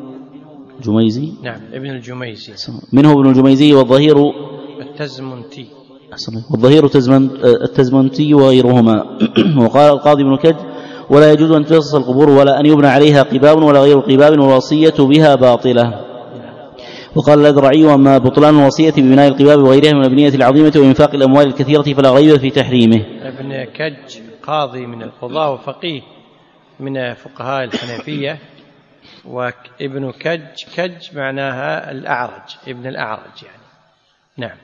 الجميزي نعم ابن الجميزي منه ابن الجميزي والظهير التزمنتي والظهير التزمنتي وغيرهما. وقال القاضي ابن كج: ولا يجوز أن تجصص القبور ولا أن يبنى عليها قباب ولا غير قباب، والوصية بها باطلة. وقال الأذرعي: وأما بطلان الوصية ببناء القباب وغيرها من البنية العظيمة وإنفاق الأموال الكثيرة فلا ريب في تحريمه. ابن كج قاضي من القضاة وفقيه من فقهاء الحنفية، وابن كج كج معناها الأعرج، ابن الأعرج يعني. نعم.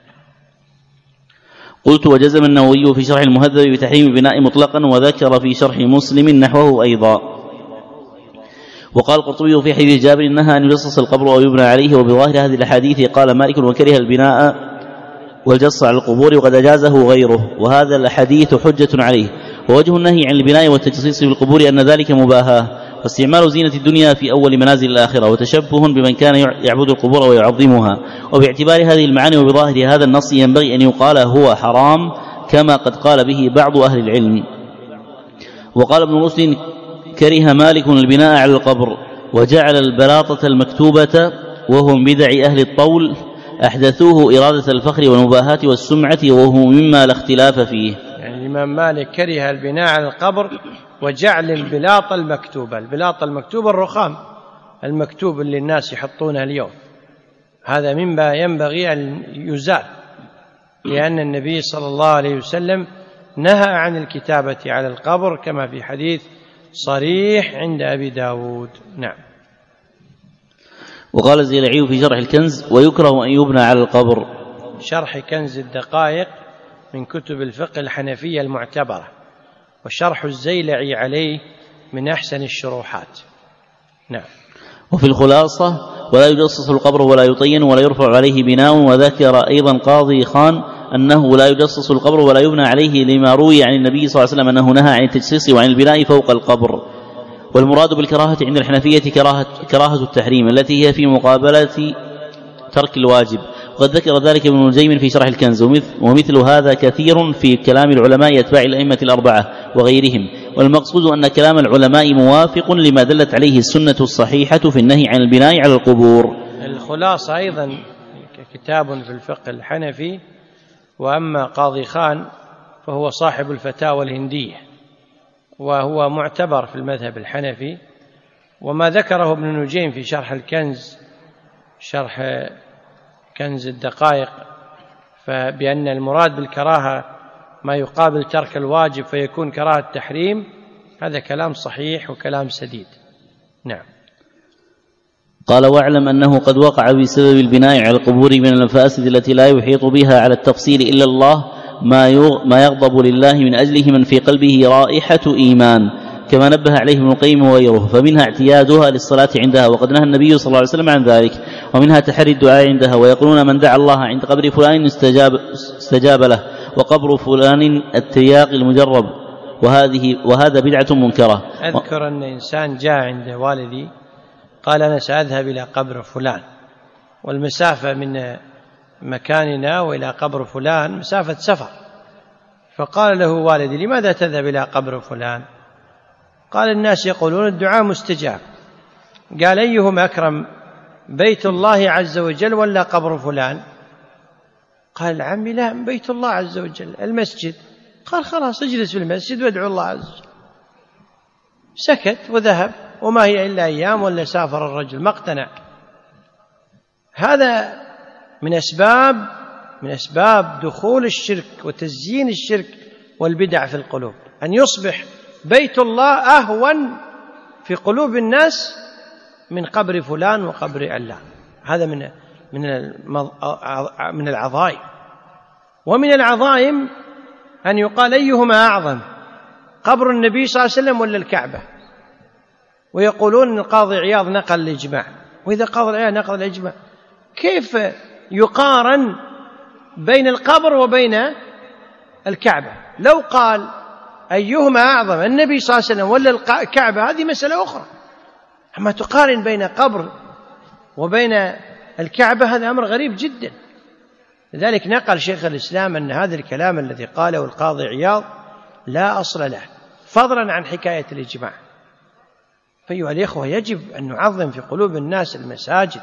قلت: وجزم النووي في شرح المهذب بتحريم البناء مطلقا، وذكر في شرح مسلم نحوه أيضا. وقال القرطبي في حديث جابر: إنها أن يجصص القبر أو يبنى عليه. وبظاهر هذه الأحاديث قال مالك: وكره البناء والجص على القبور وقد أجازه غيره، وهذا الحديث حجة عليه. ووجه النهي عن البناء والتجصيص في القبور أن ذلك مباهاة، واستعمال زينة الدنيا في أول منازل الآخرة، وتشبه بمن كان يعبد القبور ويعظمها. وباعتبار هذه المعاني وبظاهر هذا النص ينبغي أن يقال هو حرام، كما قد قال به بعض أهل العلم. وقال ابن مسلم: كره مالك البناء على القبر، وجعل البلاطة المكتوبة وهم بدع أهل الطول أحدثوه إرادة الفخر والمباهاة والسمعة، وهو مما لا اختلاف فيه. يعني الإمام مالك كره البناء على القبر وجعل البلاطة المكتوبة، البلاطة المكتوبة الرخام المكتوب اللي الناس يحطونها اليوم، هذا مما ينبغي أن يزال، لأن النبي صلى الله عليه وسلم نهى عن الكتابة على القبر كما في حديث صريح عند أبي داود. نعم. وقال الزيلعي في شرح الكنز: ويكره أن يبنى على القبر. شرح كنز الدقائق من كتب الفقه الحنفية المعتبرة، وشرح الزيلعي عليه من أحسن الشروحات. نعم. وفي الخلاصة: ولا يجصص القبر ولا يطين ولا يرفع عليه بناء. وذكر أيضا قاضي خان أنه لا يجصص القبر ولا يبنى عليه لما روي عن النبي صلى الله عليه وسلم أنه نهى عن التجصيص وعن البناء فوق القبر. والمراد بالكراهة عند الحنفية كراهة, كراهة التحريم التي هي في مقابلة ترك الواجب، وقد ذكر ذلك ابن الجيم في شرح الكنز، ومثل هذا كثير في كلام العلماء أتباع الأئمة الأربعة وغيرهم. والمقصود أن كلام العلماء موافق لما دلت عليه السنة الصحيحة في النهي عن البناء على القبور. الخلاصة أيضا كتاب في الفقه الحنفي. وأما قاضي خان فهو صاحب الفتاوى الهندية، وهو معتبر في المذهب الحنفي. وما ذكره ابن نجيم في شرح الكنز، شرح كنز الدقائق، فبأن المراد بالكراهة ما يقابل ترك الواجب فيكون كراهة التحريم، هذا كلام صحيح وكلام سديد. نعم. قال: واعلم أنه قد وقع بسبب البناء على القبور من المفاسد التي لا يحيط بها على التفصيل إلا الله ما يغضب لله من أجله من في قلبه رائحة إيمان، كما نبه عليه ابن القيم وغيره. فمنها اعتيادها للصلاة عندها، وقد نهى النبي صلى الله عليه وسلم عن ذلك. ومنها تحري الدعاء عندها، ويقولون من دعا الله عند قبر فلان استجاب, استجاب له، وقبر فلان الترياق المجرب، وهذه وهذا بدعة منكرة. أذكر أن إنسان جاء عند والدي قال: أنا سأذهب إلى قبر فلان، والمسافة من مكاننا وإلى قبر فلان مسافة سفر. فقال له والدي: لماذا تذهب إلى قبر فلان؟ قال: الناس يقولون الدعاء مستجاب. قال: أيهما أكرم، بيت الله عز وجل ولا قبر فلان؟ قال: عمي لا، بيت الله عز وجل، المسجد. قال: خلاص اجلس في المسجد وادعو الله عز وجل. سكت وذهب، وما هي إلا أيام ولا سافر الرجل، ما اقتنع. هذا من أسباب من أسباب دخول الشرك وتزيين الشرك والبدع في القلوب، أن يصبح بيت الله أهون في قلوب الناس من قبر فلان وقبر علان. هذا من من من العظائم. ومن العظائم أن يقال: أيهما أعظم، قبر النبي صلى الله عليه وسلم ولا الكعبة؟ ويقولون أن القاضي عياض نقل الإجماع. وإذا قاضي عياض نقل الإجماع، كيف يقارن بين القبر وبين الكعبة؟ لو قال أيهما أعظم، النبي صلى الله عليه وسلم ولا الكعبة، هذه مسألة أخرى. أما تقارن بين قبر وبين الكعبة، هذا أمر غريب جدا. لذلك نقل شيخ الإسلام أن هذا الكلام الذي قاله القاضي عياض لا أصل له، فضلا عن حكاية الإجماع. فأيها الإخوة، يجب أن نعظم في قلوب الناس المساجد.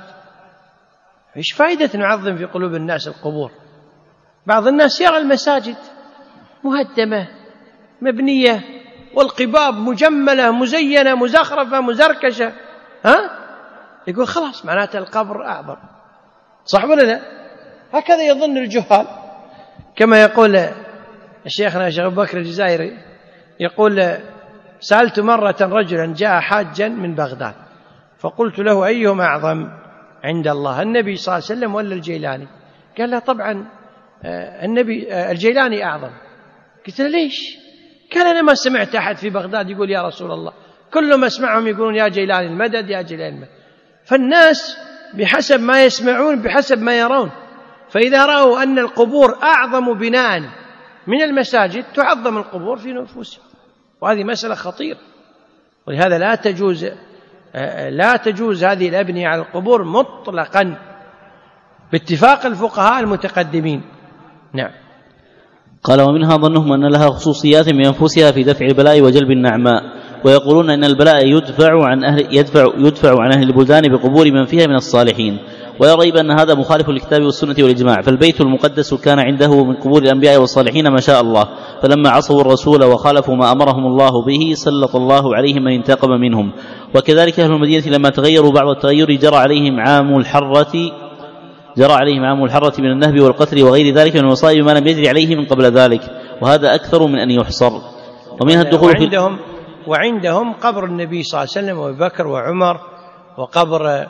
إيش فائدة نعظم في قلوب الناس القبور؟ بعض الناس يرى المساجد مهدمة مبنية والقباب مجملة مزينة مزخرفة مزركشة، ها؟ يقول خلاص معناته القبر أعظم. صح ولا لا؟ هكذا يظن الجهال. كما يقول الشيخنا الشيخ أبو بكر الجزائري، يقول: سألت مرة رجلا جاء حاجا من بغداد، فقلت له: أيهما أعظم عند الله، النبي صلى الله عليه وسلم ولا الجيلاني؟ قال: لا طبعا النبي الجيلاني أعظم. قلت له: ليش؟ قال: أنا ما سمعت أحد في بغداد يقول يا رسول الله، كل ما اسمعهم يقولون يا جيلاني المدد يا جيلاني المدد. فالناس بحسب ما يسمعون بحسب ما يرون، فإذا رأوا أن القبور أعظم بناء من المساجد تعظم القبور في نفوسهم، وهذه مسألة خطيرة. ولهذا لا تجوز لا تجوز هذه الأبنية على القبور مطلقا باتفاق الفقهاء المتقدمين. نعم. قال: ومنها ظنهم أن لها خصوصيات من أنفسها في دفع البلاء وجلب النعماء، ويقولون أن البلاء يدفع عن أهل يدفع يدفع عن أهل البلدان بقبور من فيها من الصالحين. ولا ريب أن هذا مخالف للكتاب والسنة والإجماع، فالبيت المقدس كان عنده من قبور الأنبياء والصالحين ما شاء الله، فلما عصوا الرسول وخالفوا ما أمرهم الله به سلط الله عليهم من انتقم منهم. وكذلك أهل المدينة لما تغيروا بعض التغير جرى عليهم عام الحرة جرى عليهم عام الحرة من النهب والقتل وغير ذلك من المصائب ما لم يجري عليه من قبل ذلك، وهذا أكثر من أن يحصر. ومنها الدخول في وعندهم, وعندهم قبر النبي صلى الله عليه وسلم وأبي بكر وعمر، وقبر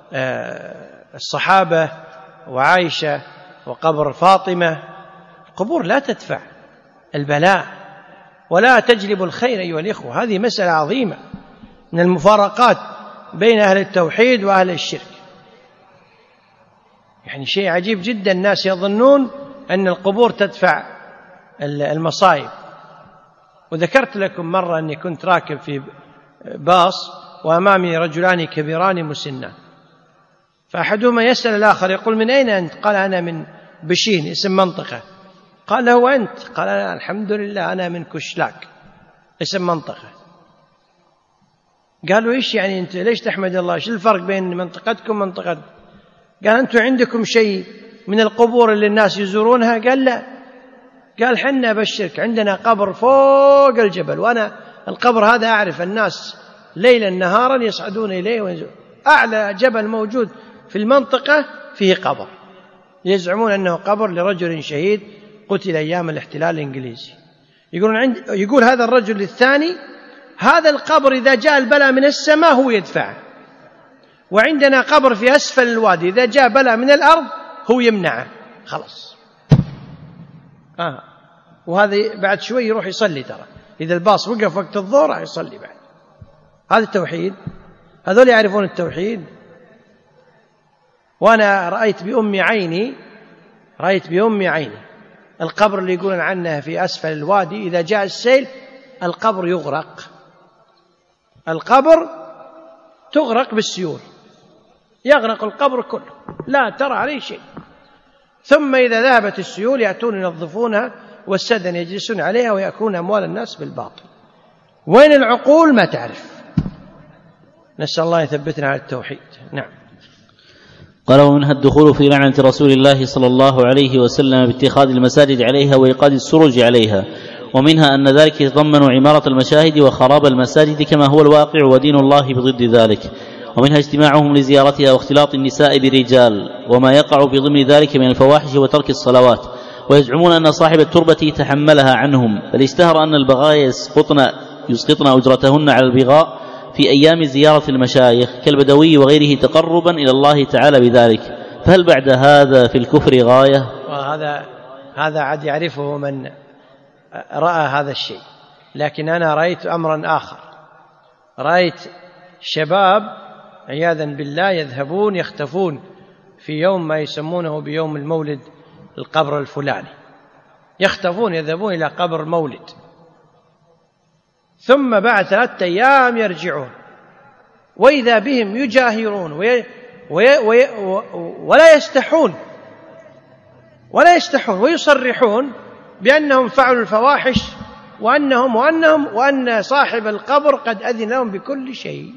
الصحابة وعائشة، وقبر فاطمة. قبور لا تدفع البلاء ولا تجلب الخير أيها الإخوة. هذه مسألة عظيمة من المفارقات بين أهل التوحيد وأهل الشرك. يعني شيء عجيب جدا، الناس يظنون أن القبور تدفع المصائب. وذكرت لكم مرة أني كنت راكب في باص وأمامي رجلان كبيران مسنان، فأحدهما يسأل الآخر يقول: من أين أنت؟ قال: أنا من بشين، اسم منطقة. قال له: وأنت؟ قال: أنا الحمد لله أنا من كشلاك، اسم منطقة. قالوا: إيش يعني أنت ليش تحمد الله؟ إيش الفرق بين منطقتكم ومنطقتنا؟ قال: أنتم عندكم شيء من القبور اللي الناس يزورونها؟ قال: لا. قال: حنا بشرك عندنا قبر فوق الجبل، وأنا القبر هذا أعرف الناس ليلا نهارا يصعدون إليه وينزلون. أعلى جبل موجود في المنطقة فيه قبر، يزعمون أنه قبر لرجل شهيد قتل أيام الاحتلال الإنجليزي. يقولون عند يقول هذا الرجل الثاني: هذا القبر إذا جاء البلاء من السماء هو يدفعه، وعندنا قبر في أسفل الوادي إذا جاء بلاء من الأرض هو يمنعه. خلاص. آه. وهذا بعد شوي يروح يصلي، ترى إذا الباص وقف وقت الظهر راح يصلي بعد. هذا التوحيد، هذول يعرفون التوحيد. وأنا رأيت بأم عيني رأيت بأم عيني القبر اللي يقولون عنه في أسفل الوادي إذا جاء السيل القبر يغرق، القبر تغرق بالسيول، يغرق القبر كله لا ترى عليه شيء. ثم إذا ذهبت السيول يأتون ينظفونها والسدن يجلسون عليها ويأكلون أموال الناس بالباطل. وين العقول ما تعرف. نسأل الله يثبتنا على التوحيد. نعم. قال: ومنها الدخول في لعنة رسول الله صلى الله عليه وسلم باتخاذ المساجد عليها وإيقاد السرج عليها، ومنها أن ذلك يتضمن عمارة المشاهد وخراب المساجد كما هو الواقع، ودين الله بضد ذلك. ومنها اجتماعهم لزيارتها واختلاط النساء برجال وما يقع في ضمن ذلك من الفواحش وترك الصلوات. ويزعمون أن صاحب التربة تحملها عنهم، بل اشتهر أن البغايا يسقطن, يسقطن أجرتهن على البغاء في أيام زيارة المشايخ كالبدوي وغيره تقربا إلى الله تعالى بذلك. فهل بعد هذا في الكفر غاية؟ وهذا هذا عاد يعرفه من رأى هذا الشيء. لكن أنا رأيت أمرا آخر، رأيت شباب عياذا بالله يذهبون يختفون في يوم ما يسمونه بيوم المولد القبر الفلاني، يختفون يذهبون إلى قبر مولد، ثم بعد ثلاثة أيام يرجعون وإذا بهم يجاهرون وي وي وي ولا يستحون ولا يستحون ويصرحون بأنهم فعلوا الفواحش وأنهم وأنهم وأن صاحب القبر قد أذن لهم بكل شيء.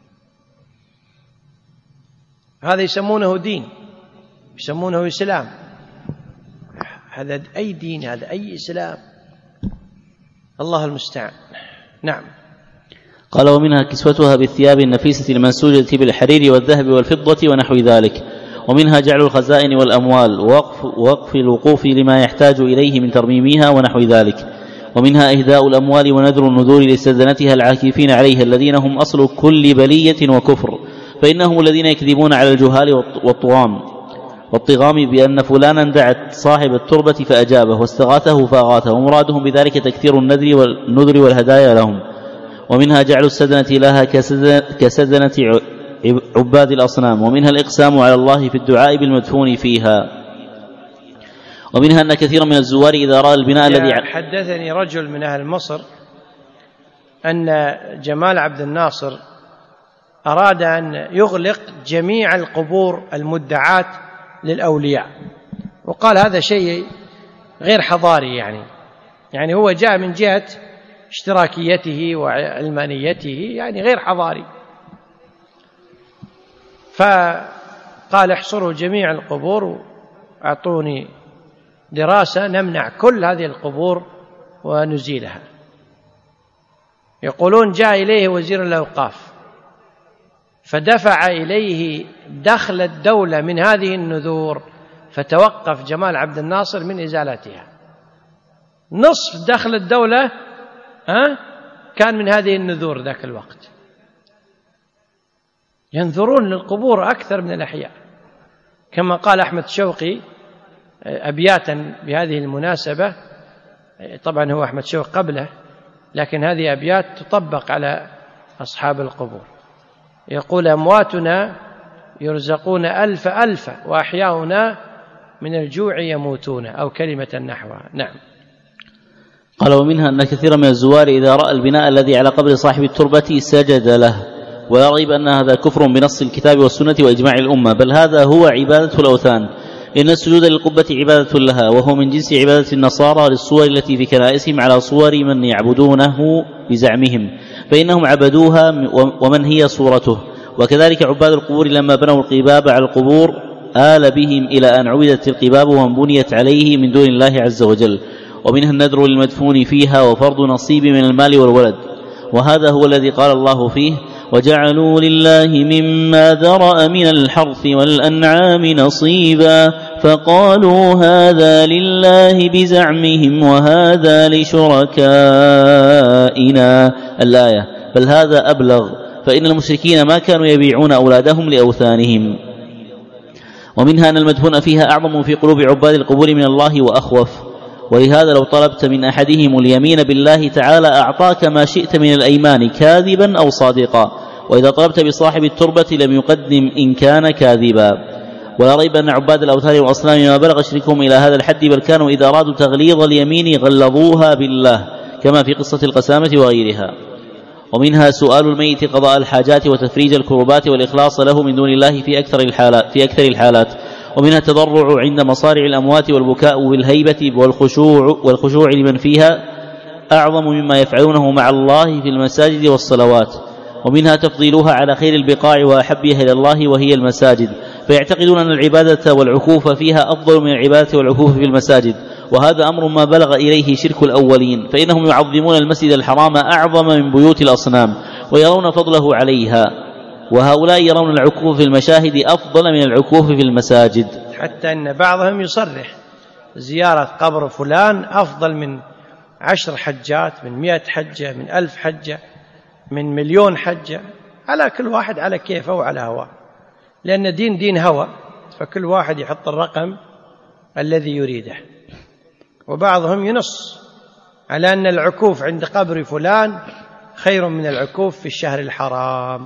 هذا يسمونه دين، يسمونه إسلام. هذا أي دين؟ هذا أي إسلام؟ الله المستعان. نعم. قال: ومنها كسوتها بالثياب النفيسة المنسوجة بالحرير والذهب والفضة ونحو ذلك. ومنها جعل الخزائن والأموال ووقف, ووقف الوقوف لما يحتاج إليه من ترميمها ونحو ذلك. ومنها إهداء الأموال ونذر النذور لسدنتها العاكفين عليها الذين هم أصل كل بلية وكفر، فإنهم الذين يكذبون على الجهال والطغام والطغام بأن فلانا دعت صاحب التربة فأجابه واستغاثه فأغاثه، ومرادهم بذلك تكثير النذر والنذر والهدايا لهم. ومنها جعل السدنة لها كسدنة عباد الأصنام. ومنها الإقسام على الله في الدعاء بالمدفون فيها. ومنها أن كثيرا من الزوار إذا رأى البناء الذي حدثني رجل من أهل مصر أن جمال عبد الناصر أراد أن يغلق جميع القبور المدعاة للأولياء، وقال هذا شيء غير حضاري، يعني يعني هو جاء من جهة اشتراكيته وعلمانيته، يعني غير حضاري. فقال: احصروا جميع القبور وأعطوني دراسة نمنع كل هذه القبور ونزيلها. يقولون جاء إليه وزير الأوقاف فدفع إليه دخل الدولة من هذه النذور، فتوقف جمال عبد الناصر من إزالتها. نصف دخل الدولة ها كان من هذه النذور ذاك الوقت. ينذرون للقبور أكثر من الأحياء، كما قال أحمد شوقي أبياتا بهذه المناسبة. طبعا هو أحمد شوقي قبله، لكن هذه أبيات تطبق على أصحاب القبور. يقول: أمواتنا يرزقون ألف ألف وأحياؤنا من الجوع يموتون، أو كلمة نحوها. نعم. قال ومنها أن كثيرا من الزوار إذا رأى البناء الذي على قبر صاحب التربة سجد له، ولا ريب أن هذا كفر بنص الكتاب والسنة وإجماع الأمة، بل هذا هو عبادة الأوثان، إن السجود للقبة عبادة لها، وهو من جنس عبادة النصارى للصور التي في كنائسهم على صور من يعبدونه بزعمهم، فإنهم عبدوها ومن هي صورته. وكذلك عباد القبور لما بنوا القباب على القبور آل بهم إلى أن عبدت القباب ومن بنيت عليه من دون الله عز وجل. ومنها النذر للمدفون فيها وفرض نصيب من المال والولد، وهذا هو الذي قال الله فيه: وجعلوا لله مما ذرأ من الحرث والأنعام نصيبا فقالوا هذا لله بزعمهم وهذا لشركائنا الآية. بل هذا أبلغ، فإن المشركين ما كانوا يبيعون أولادهم لأوثانهم. ومنها أن المدفون فيها أعظم في قلوب عباد القبور من الله وأخوف، ولهذا لو طلبت من أحدهم اليمين بالله تعالى أعطاك ما شئت من الأيمان كاذبا أو صادقا، وإذا طلبت بصاحب التربة لم يقدم إن كان كاذبا. ولا ريب أن عباد الأوثان والأصنام ما بلغ شركهم إلى هذا الحد، بل كانوا إذا أرادوا تغليظ اليمين غلظوها بالله، كما في قصة القسامة وغيرها. ومنها سؤال الميت قضاء الحاجات وتفريج الكربات والإخلاص له من دون الله في أكثر الحالات, في أكثر الحالات. ومنها التضرع عند مصارع الأموات والبكاء بالهيبة والخشوع, والخشوع لمن فيها أعظم مما يفعلونه مع الله في المساجد والصلوات. ومنها تفضيلها على خير البقاع وأحبها إلى الله وهي المساجد، فيعتقدون أن العبادة والعكوف فيها أفضل من العبادة والعكوف في المساجد، وهذا أمر ما بلغ إليه شرك الأولين، فإنهم يعظمون المسجد الحرام أعظم من بيوت الأصنام ويرون فضله عليها، وهؤلاء يرون العكوف في المشاهد أفضل من العكوف في المساجد، حتى أن بعضهم يصرح زيارة قبر فلان أفضل من عشر حجات، من مئة حجة، من ألف حجة، من مليون حجة، على كل واحد على كيفه وعلى هواه، لأن دين دين هوى، فكل واحد يحط الرقم الذي يريده. وبعضهم ينص على أن العكوف عند قبر فلان خير من العكوف في الشهر الحرام.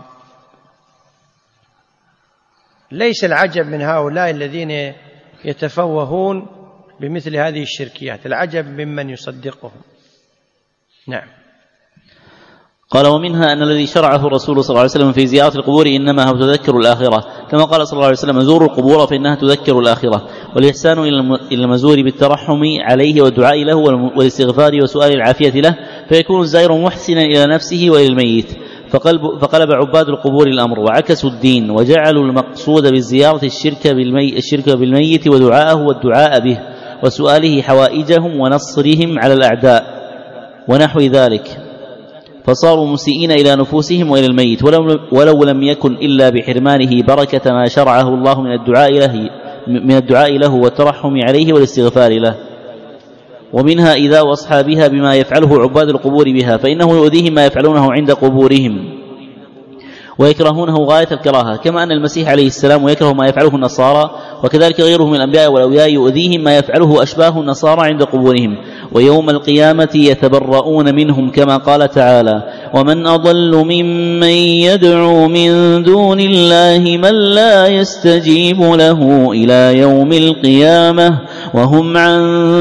ليس العجب من هؤلاء الذين يتفوهون بمثل هذه الشركيات، العجب ممن يصدقهم. نعم. قال ومنها أن الذي شرعه الرسول صلى الله عليه وسلم في زيارة القبور إنما هو تذكر الآخرة، كما قال صلى الله عليه وسلم: زوروا القبور فإنها تذكر الآخرة. والإحسان إلى المزور بالترحم عليه والدعاء له والاستغفار وسؤال العافية له، فيكون الزائر محسنا إلى نفسه وإلى الميت. فقلب, فقلب عباد القبور الأمر وعكسوا الدين، وجعلوا المقصود بالزيارة الشرك, بالمي الشرك بالميت ودعاءه والدعاء به وسؤاله حوائجهم ونصرهم على الأعداء ونحو ذلك، فصاروا مسيئين إلى نفوسهم وإلى الميت، ولو, ولو لم يكن إلا بحرمانه بركة ما شرعه الله من الدعاء له, من الدعاء له والترحم عليه والاستغفار له. ومنها إيذاء أصحابها بما يفعله عباد القبور بها، فإنه يؤذيهم ما يفعلونه عند قبورهم ويكرهونه غاية الكراهة، كما أن المسيح عليه السلام يكره ما يفعله النصارى، وكذلك غيره من الأنبياء والأولياء يؤذيهم ما يفعله أشباه النصارى عند قبورهم، ويوم القيامة يتبرؤون منهم، كما قال تعالى: ومن أضل ممن يدعو من دون الله من لا يستجيب له إلى يوم القيامة وهم عن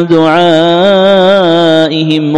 دعائهم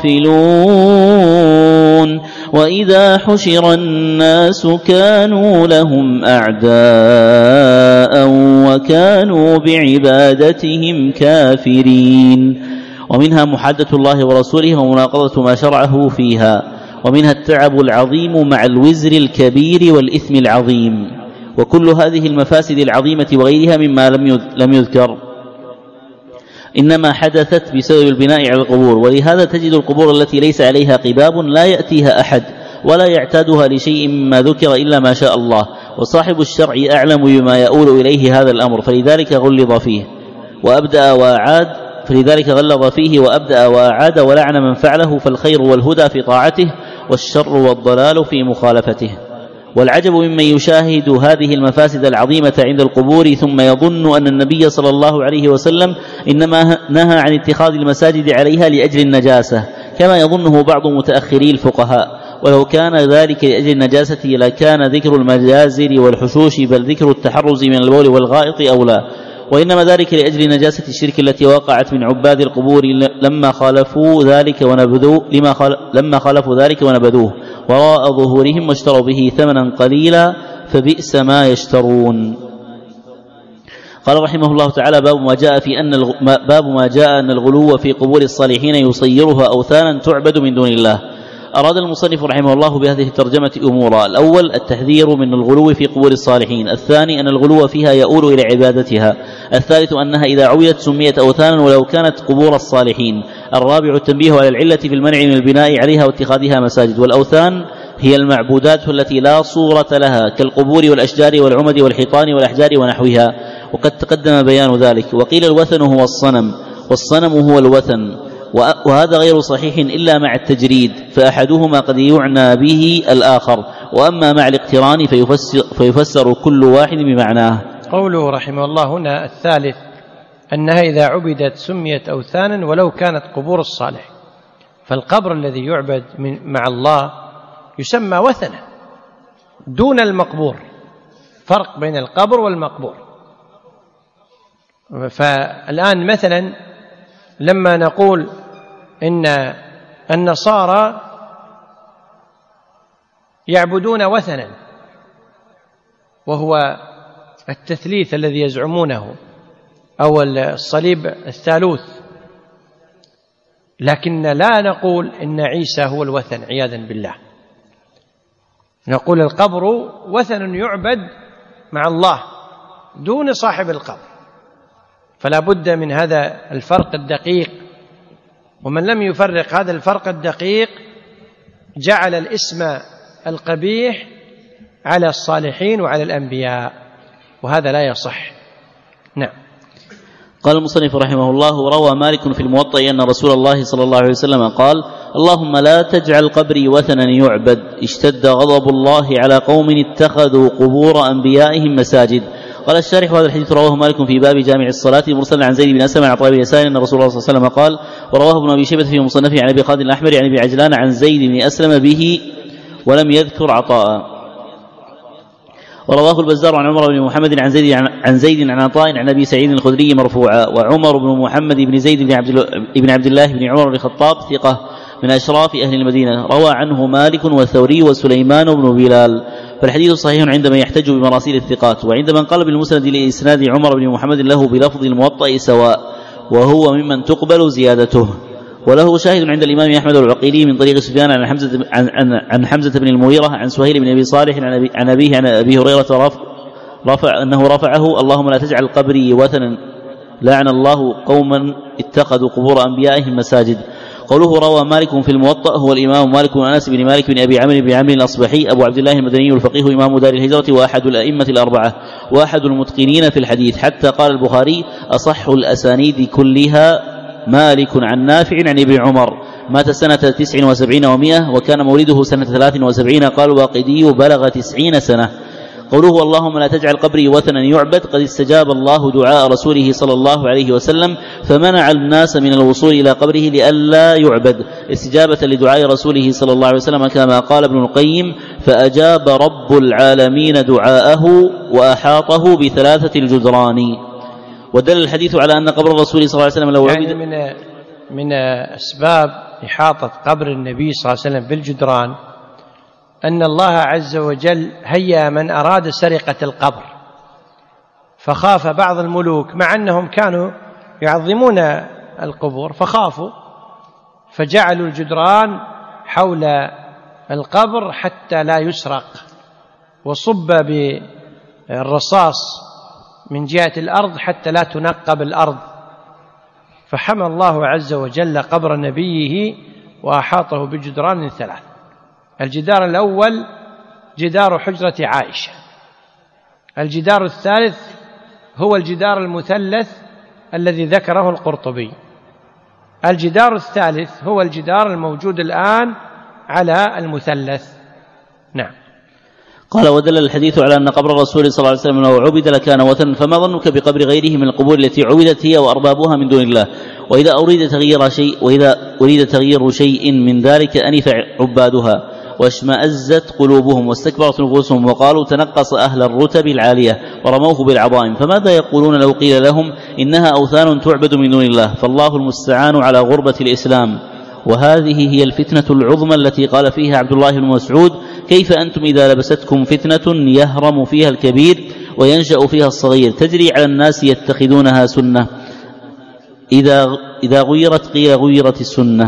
غافلون. وإذا حشر الناس كانوا لهم أعداء وكانوا بعبادتهم كافرين. ومنها محادة الله ورسوله ومناقضة ما شرعه فيها. ومنها التعب العظيم مع الوزر الكبير والإثم العظيم، وكل هذه المفاسد العظيمة وغيرها مما لم يذكر إنما حدثت بسبب البناء على القبور، ولهذا تجد القبور التي ليس عليها قباب لا يأتيها أحد ولا يعتادها لشيء مما ذكر إلا ما شاء الله، وصاحب الشرع أعلم بما يؤول إليه هذا الأمر، فلذلك غلظ فيه وأبدأ وأعاد فلذلك غلظ فيه وأبدأ وأعاد ولعن من فعله، فالخير والهدى في طاعته والشر والضلال في مخالفته. والعجب ممن يشاهد هذه المفاسد العظيمة عند القبور ثم يظن أن النبي صلى الله عليه وسلم إنما نهى عن اتخاذ المساجد عليها لأجل النجاسة، كما يظنه بعض متأخري الفقهاء، ولو كان ذلك لأجل النجاسة لكان ذكر المجازر والحشوش بل ذكر التحرز من البول والغائط أولى. وإنما ذلك لأجل نجاسة الشرك التي وقعت من عباد القبور لما خالفوا ذلك ونبذوه لما خال لما خالفوا ذلك ونبذوه وراء ظهورهم واشتروا به ثمنا قليلا فبئس ما يشترون. قال رحمه الله تعالى: باب ما جاء في أن الغ... باب ما جاء أن الغلو في قبور الصالحين يصيرها أوثانا تعبد من دون الله. أراد المصنف رحمه الله بهذه الترجمة أمورا: الأول التحذير من الغلو في قبور الصالحين، الثاني أن الغلو فيها يؤول إلى عبادتها، الثالث أنها إذا عبدت سميت أوثانا ولو كانت قبور الصالحين، الرابع التنبيه على العلة في المنع من البناء عليها واتخاذها مساجد. والأوثان هي المعبودات التي لا صورة لها كالقبور والأشجار والعمد والحيطان والأحجار ونحوها، وقد تقدم بيان ذلك. وقيل الوثن هو الصنم، والصنم هو الوثن، وهذا غير صحيح إلا مع التجريد، فأحدهما قد يعنى به الآخر، وأما مع الاقتران فيفسر, فيفسر كل واحد بمعناه. قوله رحمه الله هنا الثالث أنها إذا عبدت سميت أوثانا ولو كانت قبور الصالح، فالقبر الذي يعبد من مع الله يسمى وثنا دون المقبور، فرق بين القبر والمقبور. فالآن مثلا لما نقول إن النصارى يعبدون وثنا وهو التثليث الذي يزعمونه أو الصليب الثالوث، لكن لا نقول إن عيسى هو الوثن عياذا بالله، نقول القبر وثن يعبد مع الله دون صاحب القبر. فلا بد من هذا الفرق الدقيق، ومن لم يفرق هذا الفرق الدقيق جعل الاسم القبيح على الصالحين وعلى الأنبياء، وهذا لا يصح. نعم. قال المصنف رحمه الله: روى مالك في الموطأ أن رسول الله صلى الله عليه وسلم قال: اللهم لا تجعل قبري وثنا يعبد، اشتد غضب الله على قوم اتخذوا قبور أنبيائهم مساجد. قال الشارح: هذا الحديث رواه مالك في باب جامع الصلاة مرسلا عن زيد بن أسلم عن عطاء بن يسار أن رسول الله صلى الله عليه وسلم قال، ورواه ابن أبي شيبة في مصنفه عن أبي خالد الأحمر عن أبي عجلان عن زيد بن أسلم به ولم يذكر عطاء. ورواه البزار عن عمر بن محمد عن زيد عن زيد عن عطاء عن أبي سعيد الخدري مرفوعا. وعمر بن محمد بن زيد بن عبد بن عبد الله بن عمر بن الخطاب ثقة من أشراف أهل المدينة، روى عنه مالك والثوري وسليمان بن بلال، فالحديث صحيح عندما يحتج بمراسيل الثقات. وعند من قال بالمسند لإسناد عمر بن محمد له بلفظ الموطأ سواء، وهو ممن تقبل زيادته. وله شاهد عند الإمام أحمد العقيلي من طريق سفيان عن حمزة عن, عن, عن حمزة بن المغيرة عن سهيل بن أبي صالح عن, أبي عن أبيه عن أبي هريرة رفع, رفع أنه رفعه: اللهم لا تجعل قبري وثنا لعن الله قوما اتخذوا قبور أنبيائهم مساجد. قوله روى مالك في الموطأ هو الإمام مالك بن أنس بن مالك بن أبي عمرو بن عمرو الأصبحي أبو عبد الله المدني الفقيه إمام دار الهجرة وأحد الأئمة الأربعة وأحد المتقنين في الحديث، حتى قال البخاري: أصح الأسانيد كلها مالك عن نافع عن ابن عمر، مات سنة تسع وسبعين ومئة وكان مولده سنة ثلاث وسبعين. قال الواقدي: بلغ تسعين سنة. قوله اللهم لا تجعل قبري وثنا يعبد، قد استجاب الله دعاء رسوله صلى الله عليه وسلم فمنع الناس من الوصول إلى قبره لئلا يعبد، استجابة لدعاء رسوله صلى الله عليه وسلم، كما قال ابن القيم: فأجاب رب العالمين دعاءه وأحاطه بثلاثة الجدران. ودل الحديث على أن قبر الرسول صلى الله عليه وسلم لو عبد، يعني من من أسباب إحاطة قبر النبي صلى الله عليه وسلم بالجدران أن الله عز وجل هيأ من أراد سرقة القبر، فخاف بعض الملوك مع أنهم كانوا يعظمون القبور فخافوا، فجعلوا الجدران حول القبر حتى لا يسرق، وصب بالرصاص من جهة الأرض حتى لا تنقب الأرض، فحمى الله عز وجل قبر نبيه وأحاطه بجدران ثلاث. الجدار الأول جدار حجرة عائشة، الجدار الثالث هو الجدار المثلث الذي ذكره القرطبي، الجدار الثالث هو الجدار الموجود الآن على المثلث. نعم. قال: ودل الحديث على أن قبر الرسول صلى الله عليه وسلم لو عبد لكان وثنا، فما ظنك بقبر غيره من القبور التي عبدت هي وأربابها من دون الله؟ وإذا أريد تغيير شيء وإذا أريد تغيير شيء من ذلك أنف عبادها. واشمأزت قلوبهم واستكبرت نفوسهم وقالوا تنقص أهل الرتب العالية ورموه بالعظائم. فماذا يقولون لو قيل لهم إنها أوثان تعبد من دون الله؟ فالله المستعان على غربة الإسلام. وهذه هي الفتنة العظمى التي قال فيها عبد الله بن مسعود: كيف أنتم إذا لبستكم فتنة يهرم فيها الكبير وينشأ فيها الصغير تجري على الناس يتخذونها سنة، إذا إذا غيرت قيل غيرت السنة.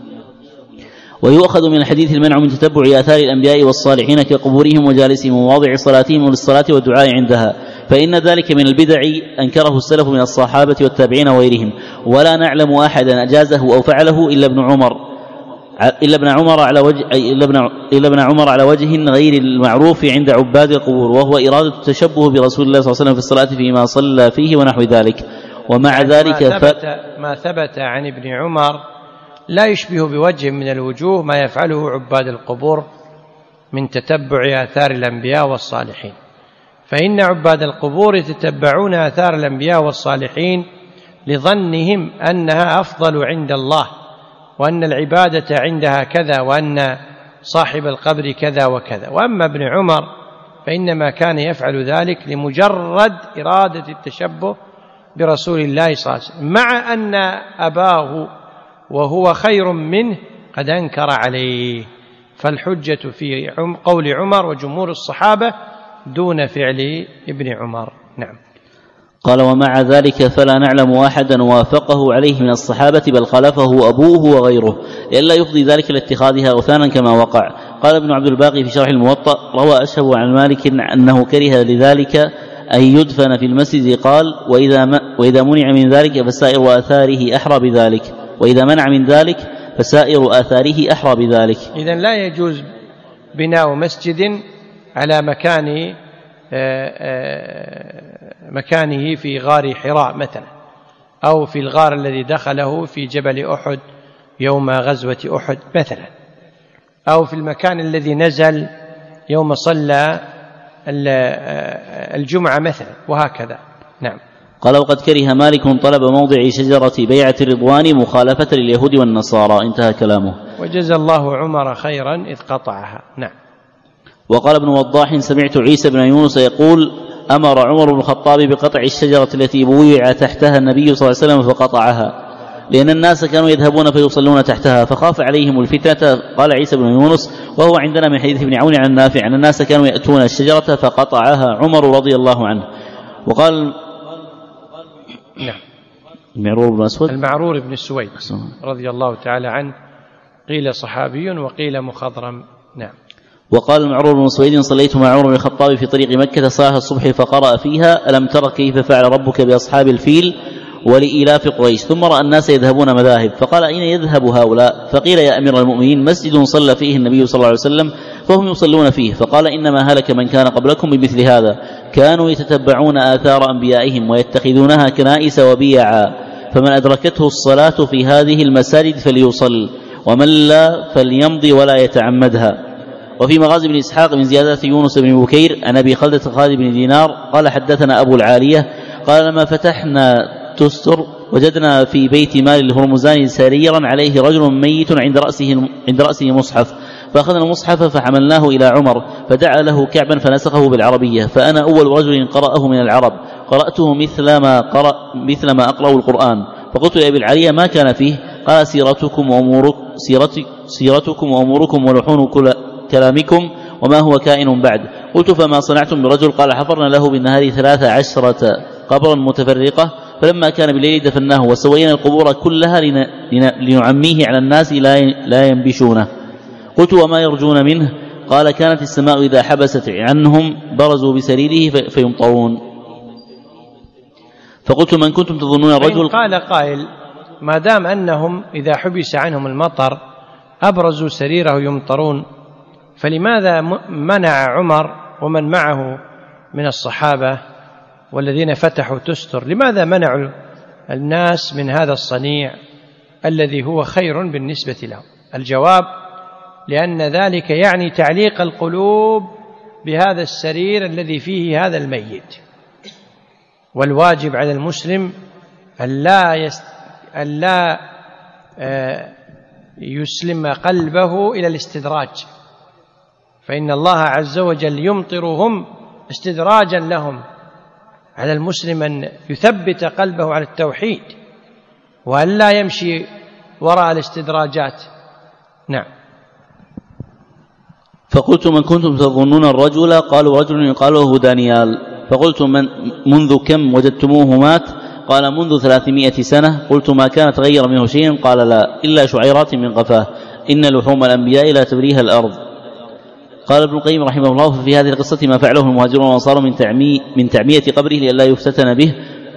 ويؤخذ من الحديث المنع من تتبع آثار الأنبياء والصالحين كقبورهم وجالسهم ومواضع صلاتهم للصلاة والدعاء عندها، فإن ذلك من البدع أنكره السلف من الصحابة والتابعين وغيرهم، ولا نعلم أحدا أجازه أو فعله إلا ابن عمر إلا ابن عمر على وجه إلا ابن إلا ابن عمر على وجه غير المعروف عند عباد القبور، وهو إرادة التشبه برسول الله صلى الله عليه وسلم في الصلاة فيما صلى فيه ونحو ذلك. ومع ذلك ما ثبت, ما ثبت عن ابن عمر لا يشبه بوجه من الوجوه ما يفعله عباد القبور من تتبع آثار الأنبياء والصالحين، فإن عباد القبور يتتبعون آثار الأنبياء والصالحين لظنهم أنها أفضل عند الله، وأن العبادة عندها كذا، وأن صاحب القبر كذا وكذا. وأما ابن عمر فإنما كان يفعل ذلك لمجرد إرادة التشبه برسول الله صلى الله عليه وسلم، مع أن أباه وهو خير منه قد أنكر عليه. فالحجة في قول عمر وجمهور الصحابة دون فعل ابن عمر. نعم. قال: ومع ذلك فلا نعلم أحدا وافقه عليه من الصحابة، بل خالفه أبوه وغيره، لئلا يفضي ذلك لاتخاذها أوثانا كما وقع. قال ابن عبد الباقي في شرح الموطأ: روى أشهب عن مالك أنه كره لذلك أن يدفن في المسجد، قال: وإذا, وإذا منع من ذلك فسائر آثاره أحرى بذلك، وإذا منع من ذلك فسائر آثاره أحرى بذلك. إذن لا يجوز بناء مسجد على مكان مكانه في غار حراء مثلا، أو في الغار الذي دخله في جبل أحد يوم غزوة أحد مثلا، أو في المكان الذي نزل يوم صلى الجمعة مثلا، وهكذا. نعم. قال: وقد كره مالك طلب موضع شجرة بيعة الرضوان مخالفة لليهود والنصارى. انتهى كلامه. وجزى الله عمر خيرا إذ قطعها. نعم. وقال ابن وضاح: سمعت عيسى بن يونس يقول: أمر عمر بن الخطاب بقطع الشجرة التي بويع تحتها النبي صلى الله عليه وسلم فقطعها، لأن الناس كانوا يذهبون فيصلون تحتها فخاف عليهم الفتنة. قال عيسى بن يونس: وهو عندنا من حديث ابن عون عن نافع أن الناس كانوا يأتون الشجرة فقطعها عمر رضي الله عنه. وقال نعم المعرور بن أسود المعرور بن السويد رضي الله تعالى عنه، قيل صحابي وقيل مخضرم. نعم. وقال المعرور بن سويد: صليت مع عمر بن الخطاب في طريق مكة صلاة الصبح فقرأ فيها: ألم تر كيف فعل ربك بأصحاب الفيل ولإيلاف قريش. ثم رأى الناس يذهبون مذاهب فقال: أين يذهب هؤلاء؟ فقيل: يا أمير المؤمنين، مسجد صلى فيه النبي صلى الله عليه وسلم فهم يصلون فيه. فقال: إنما هلك من كان قبلكم بمثل هذا، كانوا يتتبعون آثار أنبيائهم ويتخذونها كنائس وبيعا، فمن أدركته الصلاة في هذه المساجد فليصل، ومن لا فليمضي ولا يتعمدها. وفي مغازي بن إسحاق من زيادة يونس بن بكير عن أبي خلدة خالد بن دينار قال: حدثنا أبو العالية قال: لما فتحنا تستر وجدنا في بيت مال الهرمزاني سريرا عليه رجل ميت عند رأسه, عند رأسه مصحف، فأخذنا المصحف فحملناه إلى عمر فدعا له كعبا فنسخه بالعربية، فأنا أول رجل قرأه من العرب، قرأته مثل ما, قرأ مثل ما أقرأ القرآن. فقلت لأبي العالية: ما كان فيه؟ قال: سيرتكم وأمورك سيرتك سيرتكم وأموركم ولحون كلامكم وما هو كائن بعد. قلت: فما صنعتم برجل؟ قال: حفرنا له بالنهار ثلاث عشرة قبرا متفرقة، فلما كان بالليل دفناه، وسوينا القبور كلها لنعميه على الناس لا ينبشونه. قلت: وما يرجون منه؟ قال: كانت السماء إذا حبست عنهم برزوا بسريره فيمطرون. فقلت: من كنتم تظنون الرجل؟ قال قائل: ما دام أنهم إذا حبس عنهم المطر أبرزوا سريره يمطرون، فلماذا منع عمر ومن معه من الصحابة والذين فتحوا تستر، لماذا منعوا الناس من هذا الصنيع الذي هو خير بالنسبة لهم؟ الجواب: لأن ذلك يعني تعليق القلوب بهذا السرير الذي فيه هذا الميت، والواجب على المسلم ألا يست... ألا يسلم قلبه إلى الاستدراج فإن الله عز وجل يمطرهم استدراجا لهم. على المسلم أن يثبت قلبه على التوحيد وأن لا يمشي وراء الاستدراجات. نعم. فقلت من كنتم تظنون الرجل؟ قالوا رجل يقال له دانيال. فقلت من منذ كم وجدتموه مات؟ قال منذ ثلاثمائة سنة. قلت ما كان تغير منه شيء؟ قال لا إلا شعيرات من قفاه، إن لحوم الأنبياء لا تبريها الأرض. قال ابن القيم رحمه الله ففي هذه القصة ما فعله المهاجرون والأنصار من تعمي من تعمية قبره لئلا يفتتن به،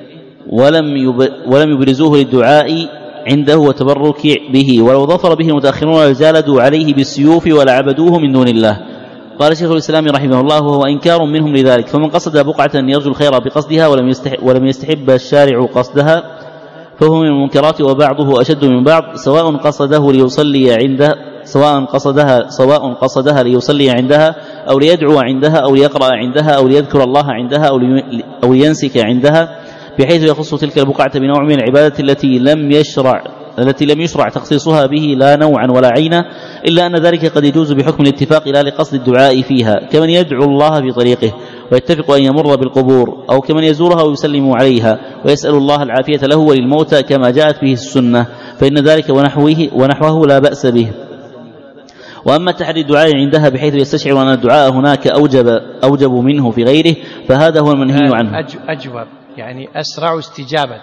ولم ولم يبرزوه للدعاء عنده وتبرك به، ولو ظفر به المتأخرون لجالدوا عليه بالسيوف ولعبدوه من دون الله. قال شيخ الإسلام رحمه الله وهو إنكار منهم لذلك. فمن قصد بقعة يرجو الخير بقصدها ولم يستحب, ولم يستحب الشارع قصدها فهو من المنكرات وبعضه أشد من بعض، سواء قصده ليصلي عنده سواء قصدها سواء قصدها ليصلي عندها أو ليدعو عندها أو ليقرأ عندها أو ليذكر الله عندها أو أو لينسك عندها، بحيث يخص تلك البقعة بنوع من العبادة التي لم يشرع التي لم يشرع تخصيصها به لا نوعا ولا عينا، إلا أن ذلك قد يجوز بحكم الاتفاق لا لقصد الدعاء فيها، كمن يدعو الله في طريقه ويتفق أن يمر بالقبور، أو كمن يزورها ويسلم عليها ويسأل الله العافية له وللموتى كما جاءت به السنة، فإن ذلك ونحوه, ونحوه لا بأس به. وأما تحري الدعاء عندها بحيث يستشعر أن الدعاء هناك أوجب, أوجب منه في غيره، فهذا هو المنهي عنه. أجوب يعني أسرع استجابة،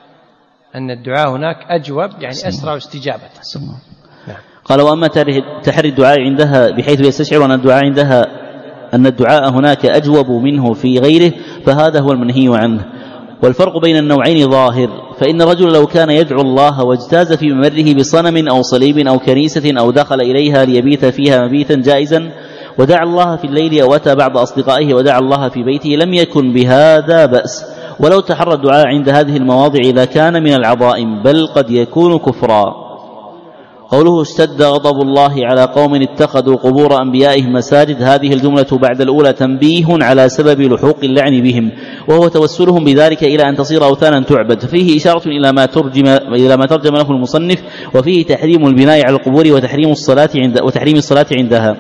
أن الدعاء هناك أجوب يعني أسرع استجابة. نعم. قال وأما تحري الدعاء عندها بحيث يستشعر أن الدعاء عندها أن الدعاء هناك أجوب منه في غيره، فهذا هو المنهي عنه. والفرق بين النوعين ظاهر، فإن الرجل لو كان يدعو الله واجتاز في ممره بصنم أو صليب أو كنيسة أو دخل إليها ليبيت فيها مبيتا جائزا ودعا الله في الليل أو أتى بعض أصدقائه ودعا الله في بيته لم يكن بهذا بأس، ولو تحرى الدعاء عند هذه المواضع لكان من العظائم بل قد يكون كفرا. قوله اشتد غضب الله على قوم اتخذوا قبور أنبيائهم مساجد، هذه الجملة بعد الأولى تنبيه على سبب لحوق اللعن بهم، وهو توسلهم بذلك إلى أن تصير أوثانا تعبد، فيه إشارة إلى ما ترجم, إلى ما ترجم له المصنف، وفيه تحريم البناء على القبور وتحريم الصلاة, عند وتحريم الصلاة عندها.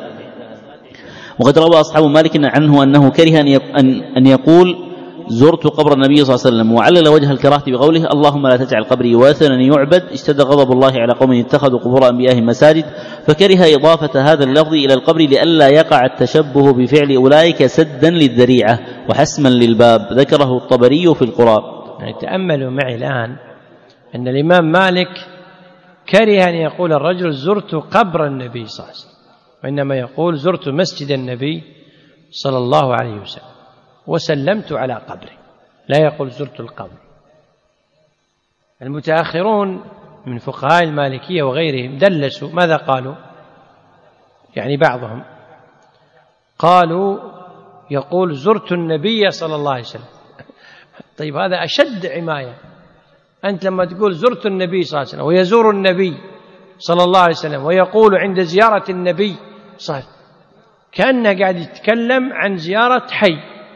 وقد روى أصحاب مالك عنه أنه كره أن يقول زرت قبر النبي صلى الله عليه وسلم، وعلل وجه الكراهة بقوله اللهم لا تجعل قبري وثنا يعبد، اشتد غضب الله على قوم اتخذوا قبور أنبيائهم مساجد، فكره إضافة هذا اللفظ إلى القبر لئلا يقع التشبه بفعل أولئك سدا للذريعة وحسما للباب، ذكره الطبري في القرآن. يعني تأملوا معي الآن أن الإمام مالك كره أن يقول الرجل زرت قبر النبي صلى الله عليه وسلم، وإنما يقول زرت مسجد النبي صلى الله عليه وسلم وسلمت على قبره، لا يقول زرت القبر. المتأخرون من فقهاء المالكية وغيرهم دلسوا، ماذا قالوا؟ يعني بعضهم قالوا يقول زرت النبي صلى الله عليه وسلم. طيب هذا أشد عماية، أنت لما تقول زرت النبي صلى الله عليه وسلم ويزور النبي صلى الله عليه وسلم ويقول عند زيارة النبي صلى الله عليه وسلم كأنه قاعد يتكلم عن زيارة حي،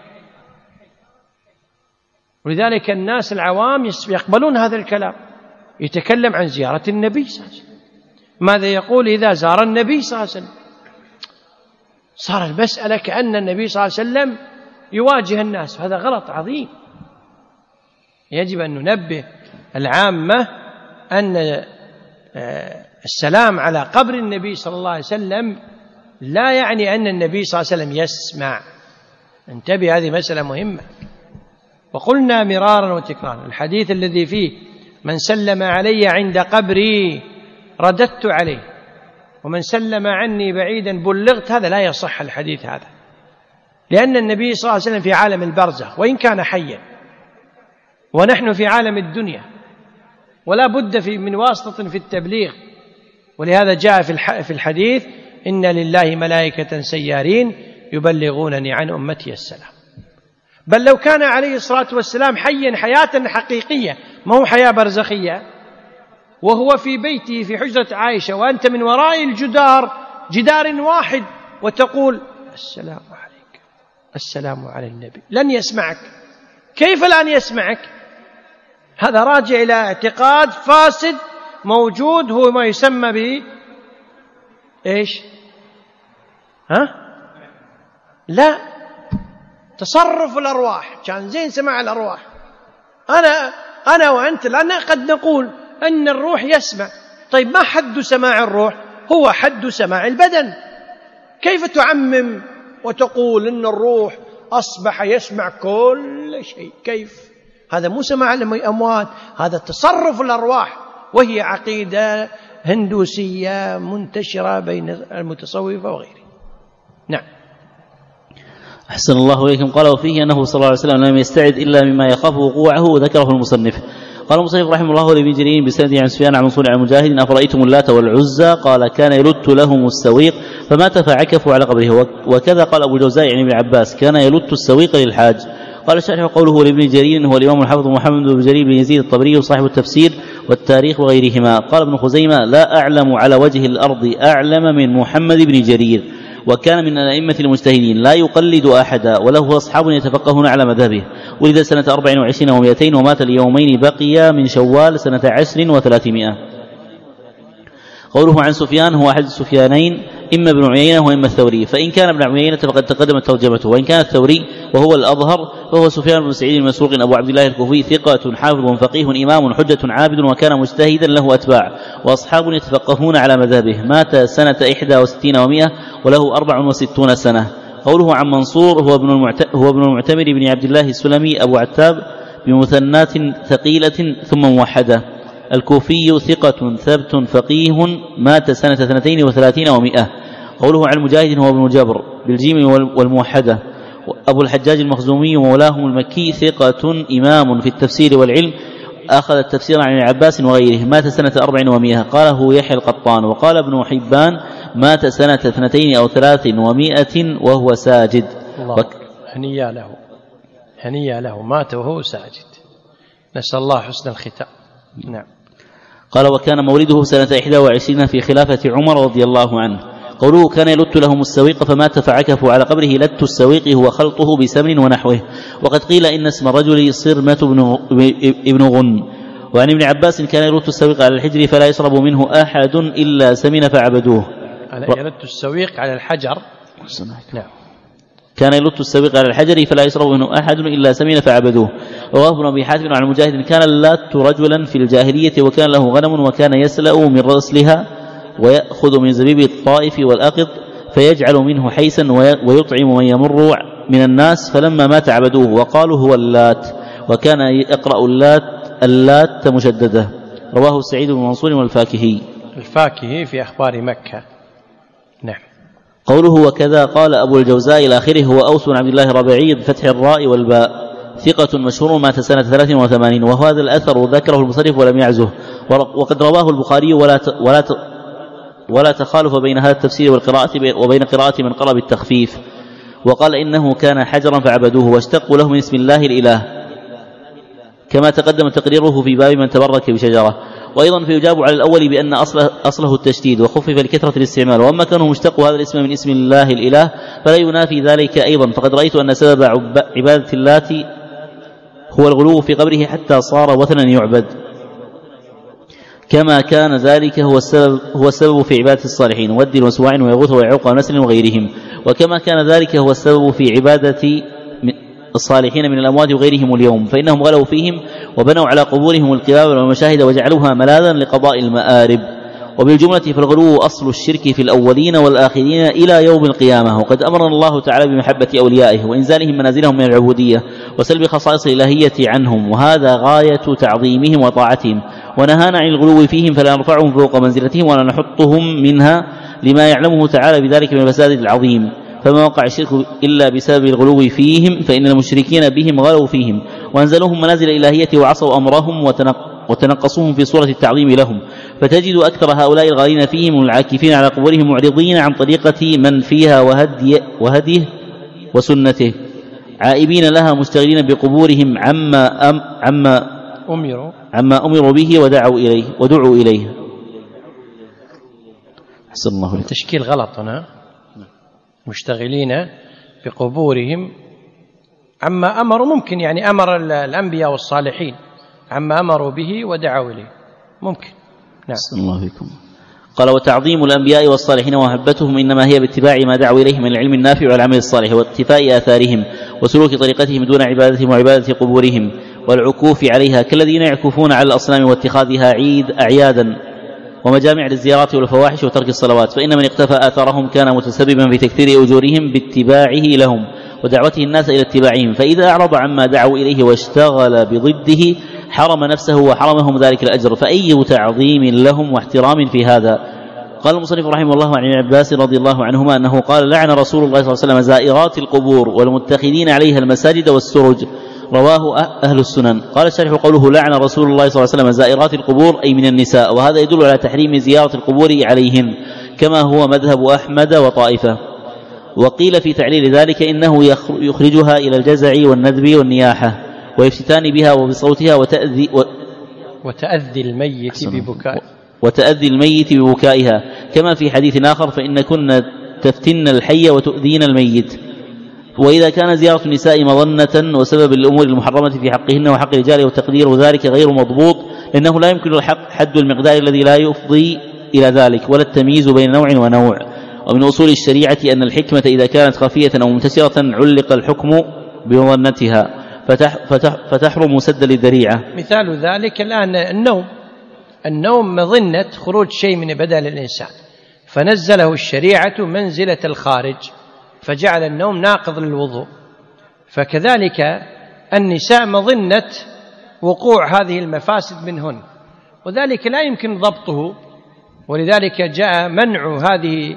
ولذلك الناس العوام يقبلون هذا الكلام، يتكلم عن زيارة النبي صلى الله عليه وسلم، ماذا يقول إذا زار النبي صلى الله عليه وسلم؟ صار المسألة كأن النبي صلى الله عليه وسلم يواجه الناس، هذا غلط عظيم. يجب أن ننبه العامة أن السلام على قبر النبي صلى الله عليه وسلم لا يعني أن النبي صلى الله عليه وسلم يسمع. انتبه، هذه مسألة مهمة. وقلنا مرارا وتكرارا الحديث الذي فيه من سلم علي عند قبري رددت عليه، ومن سلم عني بعيدا بلغت، هذا لا يصح الحديث هذا، لأن النبي صلى الله عليه وسلم في عالم البرزخ وإن كان حيا، ونحن في عالم الدنيا، ولا بد في من واسطة في التبليغ. ولهذا جاء في الحديث إن لله ملائكة سيارين يبلغونني عن أمتي السلام. بل لو كان عليه الصلاة والسلام حيا حياة حقيقية، ما هو حياة برزخية، وهو في بيته في حجرة عائشة وأنت من وراء الجدار جدار واحد وتقول السلام عليك السلام على النبي، لن يسمعك. كيف لن يسمعك؟ هذا راجع إلى اعتقاد فاسد موجود، هو ما يسمى به إيش؟ ها؟ لا، تصرف الأرواح كان زين سماع الأرواح. أنا أنا وأنت لأن قد نقول أن الروح يسمع. طيب ما حد سماع الروح؟ هو حد سماع البدن. كيف تعمم وتقول أن الروح أصبح يسمع كل شيء؟ كيف؟ هذا مو سماع الأموات، هذا تصرف الأرواح، وهي عقيدة هندوسية منتشرة بين المتصوفة وغيره. نعم. أحسن الله إليكم. قال وفيه أنه صلى الله عليه وسلم لم يستعد إلا مما يخاف وقوعه، وذكره المصنف. قال المصنف رحمه الله لابن جرير بسنده عن سفيان عن منصور عن مجاهد: أفرأيتم اللات والعزى؟ قال: كان يلت لهم السويق فمات فعكفوا على قبره. وكذا قال أبو الجوزاء عن ابن عباس: كان يلت السويق للحاج. قال الشارح: قوله لابن جرير هو الإمام الحافظ محمد بن جرير بن يزيد الطبري صاحب التفسير والتاريخ وغيرهما. قال ابن خزيمة: لا أعلم على وجه الأرض أعلم من محمد بن جرير، وكان من الأئمة المجتهدين لا يقلد أحدا، وله أصحاب يتفقهون على مذهبه. ولد سنة أربع وعشرين ومائتين، ومات اليومين بقي من شوال سنة عشر وثلاثمائة. قوله عن سفيان هو أحد السفيانين، إما ابن عيينة وإما الثوري، فإن كان ابن عيينة فقد تقدمت ترجمته، وإن كان الثوري وهو الأظهر فهو سفيان بن سعيد المسروق أبو عبد الله الكوفي، ثقة حافظ فقيه إمام حجة عابد، وكان مجتهدا له أتباع وأصحاب يتفقهون على مذهبه. مات سنة إحدى وستين ومائة، وله أربع وستون سنة. قوله عن منصور هو ابن المعت... هو ابن المعتمر بن عبد الله السلمي أبو عتاب بمثنات ثقيلة ثم موحدة، الكوفي، ثقة ثبت فقيه، مات سنة اثنتين وثلاثين ومائة. قوله عن مجاهد هو ابن جبر بالجيم والموحدة أبو الحجاج المخزومي مولاهم المكي، ثقة إمام في التفسير والعلم، أخذ التفسير عن العباس وغيره، مات سنة أربع ومائة. قاله يحيى القطان. وقال ابن حبان: مات سنة اثنتين أو ثلاث ومائة وهو ساجد. الله وك... هنيا له، هنيا له، مات وهو ساجد، نسأل الله حسن الختام. نعم. قال: وكان مولده سنة إحدى وعشرين في خلافة عمر رضي الله عنه. قوله كان يلت لهم السويق فمات فعكفوا على قبره، لت السويق هو خلطه بسمن ونحوه. وقد قيل إن اسم الرجل صرمة ابن غن. وعن ابن عباس: كان يلت السويق على الحجر فلا يشرب منه أحد إلا سمن فعبدوه. يلت السويق على الحجر. نعم. كان يلت السويق على الحجر فلا يشرب منه أحد إلا سمن فعبدوه. رواه ابن أبي حاتم عن مجاهد: كان اللات رجلا في الجاهلية، وكان له غنم، وكان يسلأ من رأسلها ويأخذ من زبيب الطائف والأقط فيجعل منه حيسا ويطعم من يمر من الناس، فلما مات عبدوه وقالوا هو اللات، وكان يقرأ اللات اللات مشددة. رواه سعيد بن منصور والفاكهي. الفاكهي في أخبار مكة. نعم. قوله وكذا قال أبو الجوزاء إلى آخره هو أوس بن عبد الله الربيعي بفتح الراء والباء، ثقة مشهور، مات سنة ثلاث وثمانين. وهذا الأثر ذكره المصنف ولم يعزه، وقد رواه البخاري ولا ولا ولا تخالف بين هذا التفسير والقراءة وبين قراءة من قرأ بالتخفيف. وقال إنه كان حجرا فعبدوه، واشتقوا له من اسم الله الإله، كما تقدم تقريره في باب من تبرك بشجرة. وأيضا فيجاب على الأول بأن أصله, أصله التشديد وخفف لكثرة الاستعمال، وأما كانوا مشتقوا هذا الاسم من اسم الله الإله فلا ينافي ذلك أيضا، فقد رأيت أن سبب عبادة اللات هو الغلو في قبره حتى صار وثنا يعبد، كما كان ذلك هو السبب, هو السبب في عبادة الصالحين ود وسواع ويغوث ويعوق ونسل وغيرهم، وكما كان ذلك هو السبب في عبادة الصالحين من الأموات وغيرهم اليوم، فإنهم غلوا فيهم وبنوا على قبورهم القباب والمشاهد وجعلوها ملاذا لقضاء المآرب. وبالجملة فالغلو أصل الشرك في الأولين والآخرين إلى يوم القيامة. وقد أمرنا الله تعالى بمحبة أوليائه وإنزالهم منازلهم من العبودية وسلب خصائص الإلهية عنهم، وهذا غاية تعظيمهم وطاعتهم، ونهانا عن الغلو فيهم فلا نرفعهم فوق منزلتهم ولا نحطهم منها، لما يعلمه تعالى بذلك من الفساد العظيم. فما وقع الشرك إلا بسبب الغلو فيهم، فإن المشركين بهم غلوا فيهم وأنزلوهم منازل الإلهية وعصوا أمرهم وتنقصوهم في صورة التعظيم لهم، فتجد أكثر هؤلاء الغالين فيهم العاكفين على قبورهم معرضين عن طريقة من فيها وهدي وهديه وسنته، عائبين لها مشتغلين بقبورهم عما أم عما أمروا عما أمروا به ودعوا إليه ودعوا إليه. حسن الله. تشكيل غلط هنا، مشتغلين بقبورهم عما أمروا، ممكن يعني أمر الأنبياء والصالحين عما أمروا به ودعوا إليه، ممكن. نعم. حسن الله فيكم. قال: وتعظيم الأنبياء والصالحين ومحبتهم إنما هي باتباع ما دعوا إليه من العلم النافع والعمل الصالح واقتفاء آثارهم وسلوك طريقتهم دون عبادتهم وعبادة قبورهم والعكوف عليها، كالذين يعكفون على الأصنام واتخاذها عيد أعيادا ومجامع للزيارات والفواحش وترك الصلوات، فإن من اقتفى آثارهم كان متسببا في تكثير أجورهم باتباعه لهم ودعوته الناس إلى اتباعهم، فإذا أعرض عما دعوا إليه واشتغل بضده حرم نفسه وحرمهم ذلك الأجر، فأي تعظيم لهم واحترام في هذا. قال المصنف رحمه الله عن ابن عباس رضي الله عنهما أنه قال: لعن رسول الله صلى الله عليه وسلم زائرات القبور والمتخذين عليها المساجد والسرج، رواه أهل السنن. قال الشارح: قوله لعن رسول الله صلى الله عليه وسلم زائرات القبور أي من النساء، وهذا يدل على تحريم زيارة القبور عليهن كما هو مذهب أحمد وطائفة. وقيل في تعليل ذلك إنه يخرجها إلى الجزع والندب والنياحة ويفتتان بها وبصوتها وتأذي, و وتأذي الميت ببكائه وتأذي الميت ببكائها، كما في حديث آخر: فإن كن تفتن الحي وتؤذين الميت. وإذا كان زيارة النساء مظنة وسبب الأمور المحرمة في حقهن وحق الرجال وتقدير ذلك غير مضبوط، لأنه لا يمكن الحق حد المقدار الذي لا يفضي إلى ذلك ولا التمييز بين نوع ونوع. ومن أصول الشريعة أن الحكمة إذا كانت خفية أو منتشرة علق الحكم بمظنتها فتح فتح فتحرم سد الذريعة. مثال ذلك الآن النوم النوم مظنة خروج شيء من بدن الإنسان، فنزله الشريعة منزلة الخارج فجعل النوم ناقض للوضوء. فكذلك النساء مظنة وقوع هذه المفاسد منهن، وذلك لا يمكن ضبطه، ولذلك جاء منع هذه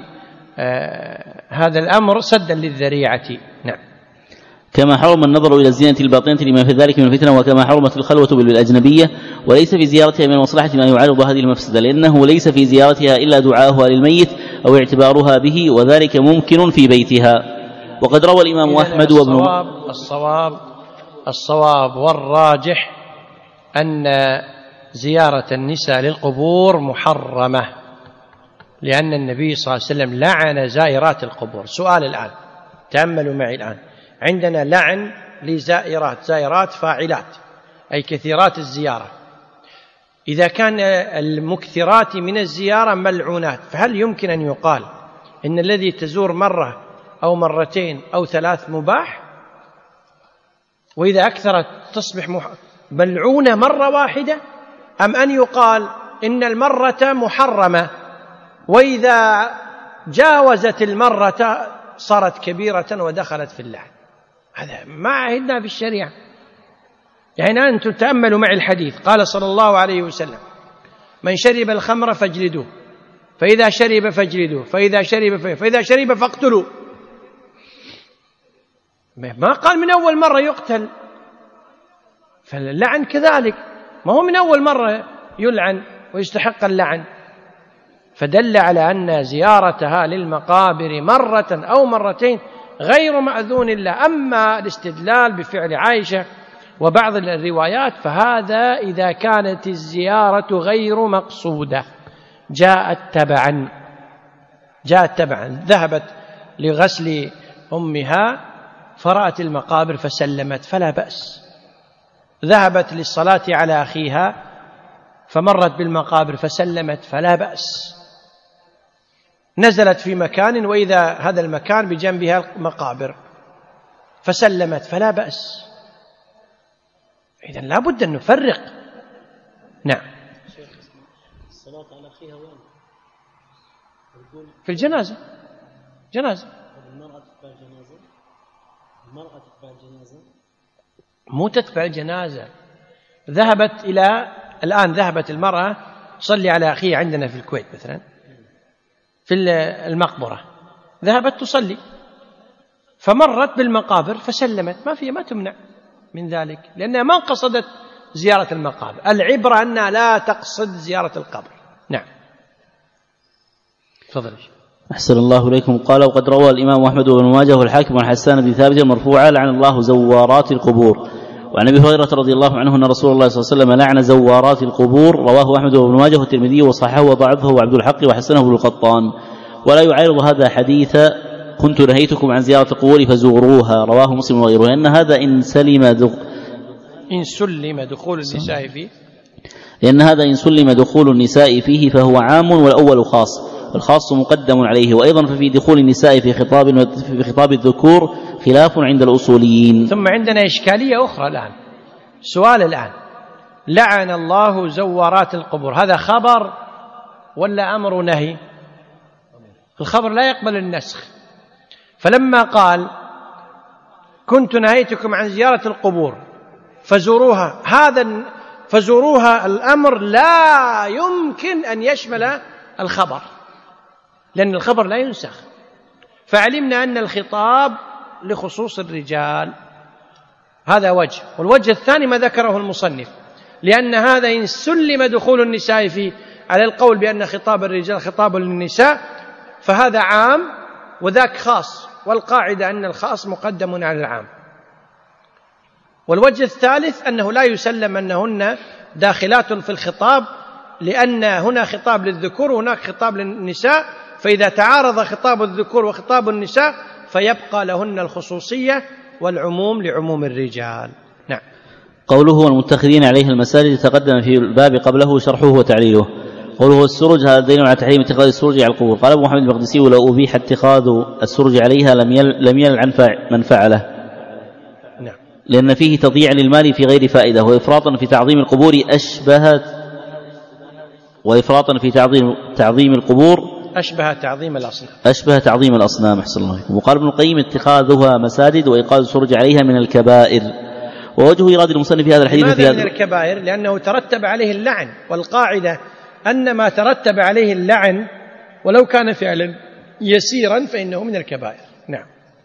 آه هذا الأمر سدا للذريعة. نعم. كما حرم النظر إلى الزينة الباطنة لما في ذلك من الفتنة، وكما حرمت الخلوة بالأجنبية، وليس في زيارتها من المصلحة ما يعارض هذه المفسدة، لأنه ليس في زيارتها إلا دعاؤها للميت أو اعتبارها به، وذلك ممكن في بيتها. وقد روى الإمام أحمد وابن الصواب الصواب الصواب والراجح أن زيارة النساء للقبور محرمة، لأن النبي صلى الله عليه وسلم لعن زائرات القبور. سؤال الآن، تأملوا معي الآن، عندنا لعن لزائرات، زائرات فاعلات أي كثيرات الزيارة. إذا كان المكثرات من الزيارة ملعونات، فهل يمكن أن يقال إن الذي تزور مرة أو مرتين أو ثلاث مباح، وإذا أكثرت تصبح ملعونة مرة واحدة؟ أم أن يقال إن المرة محرمة وإذا جاوزت المرة صارت كبيرة ودخلت في اللعن؟ هذا ما عهدنا في الشريعة. يعني أنتم تأملوا معي الحديث، قال صلى الله عليه وسلم: من شرب الخمر فاجلدوه، فإذا شرب فاجلدوه، فإذا شرب فإذا شرب فاقتلوه. ما قال من أول مرة يقتل. فاللعن كذلك، ما هو من أول مرة يلعن ويستحق اللعن. فدل على أن زيارتها للمقابر مرة أو مرتين غير مأذون له. أما الاستدلال بفعل عائشة وبعض الروايات فهذا إذا كانت الزيارة غير مقصودة، جاءت تبعا جاءت تبعا ذهبت لغسل أمها فرأت المقابر فسلمت فلا بأس، ذهبت للصلاة على أخيها فمرت بالمقابر فسلمت فلا بأس، نزلت في مكان وإذا هذا المكان بجنبها المقابر فسلمت فلا بأس. إذن لا بد أن نفرق. نعم. الصلاة على أخيها وين؟ في الجنازة. جنازة. المرأة تتبع الجنازة. المرأة تتبع الجنازة. مو تتبع الجنازة. ذهبت إلى الآن ذهبت المرأة تصلي على أخيها عندنا في الكويت مثلا في المقبرة، ذهبت تصلي فمرت بالمقابر فسلمت، ما فيها، ما تمنع من ذلك، لأنها ما قصدت زيارة المقابر. العبرة أنها لا تقصد زيارة القبر. نعم. تفضل. أحسن الله إليكم. قال: وقد روى الإمام أحمد وابن ماجه والحاكم عن حسان بن ثابت مرفوعا: لعن الله زوارات القبور. وعن أبي هريرة رضي الله عنه أن رسول الله صلى الله عليه وسلم لعن زوارات القبور، رواه أحمد وابن ماجه والترمذي وصححه وضعفه وعبد الحق وحسنه ابن القطان. ولا يعارض هذا حديث: كنت نهيتكم عن زيارة القبور فزوروها، رواه مسلم وغيره، لأن هذا إن سلم دخ... إن سلم دخول النساء فيه لأن هذا إن سلم دخول النساء فيه فهو عام والأول خاص، والخاص مقدم عليه. وأيضا ففي دخول النساء في خطاب في خطاب الذكور خلاف عند الأصوليين. ثم عندنا إشكالية أخرى الآن، سؤال الآن: لعن الله زوارات القبور، هذا خبر ولا أمر ونهي؟ الخبر لا يقبل النسخ، فلما قال كنت نهيتكم عن زيارة القبور فزوروها، هذا فزوروها الأمر لا يمكن أن يشمل الخبر، لأن الخبر لا ينسخ، فعلمنا أن الخطاب لخصوص الرجال، هذا وجه. والوجه الثاني ما ذكره المصنف، لأن هذا إن سلم دخول النساء فيه على القول بأن خطاب الرجال خطاب للنساء فهذا عام وذاك خاص، والقاعدة أن الخاص مقدم على العام. والوجه الثالث أنه لا يسلم أنهن داخلات في الخطاب، لأن هنا خطاب للذكور وهناك خطاب للنساء، فإذا تعارض خطاب الذكور وخطاب النساء فيبقى لهن الخصوصية والعموم لعموم الرجال. نعم. قوله والمتخذين عليه المساجد تقدم في الباب قبله شرحه وتعليله. قوله السرج هذا دليل على تحريم اتخاذ السرج على القبور. قال ابو محمد المقدسي: لو أبيح اتخاذ السرج عليها لم يل لم يلل عن من فعله، نعم، لأن فيه تضييع للمال في غير فائدة، وإفراطا في تعظيم القبور أشبه وإفراطا في تعظيم تعظيم القبور أشبه تعظيم الأصنام أشبه تعظيم الأصنام أحسن الله عليكم. وقال ابن القيم: اتخاذها مساجد وإيقاظ السرج عليها من الكبائر. ووجه إيراد المصنف في هذا الحديث في هذا من الكبائر لأنه ترتب عليه اللعن، والقاعدة أن ما ترتب عليه اللعن ولو كان فعلا يسيرا فإنه من الكبائر. نعم.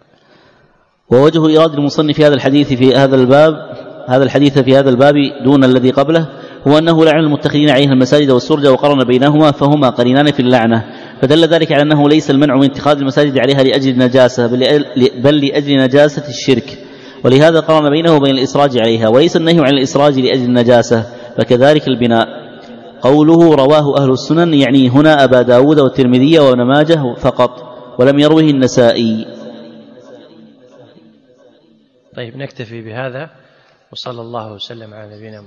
ووجه إيراد المصنف في هذا الحديث في هذا الباب هذا الحديث في هذا الباب دون الذي قبله هو أنه لعن المتخذين عليها المساجد والسرج وقرن بينهما، فهما قرينان في اللعنة، فدل ذلك على أنه ليس المنع من اتخاذ المساجد عليها لأجل النجاسة بل لأجل نجاسة الشرك، ولهذا قرن بينه وبين الإسراج عليها، وليس النهي عن الإسراج لأجل النجاسة، فكذلك البناء. قوله رواه أهل السنن يعني هنا أبا داود والترمذي وابن ماجه فقط، ولم يروه النسائي. طيب، نكتفي بهذا، وصلى الله وسلم على نبينا محمد.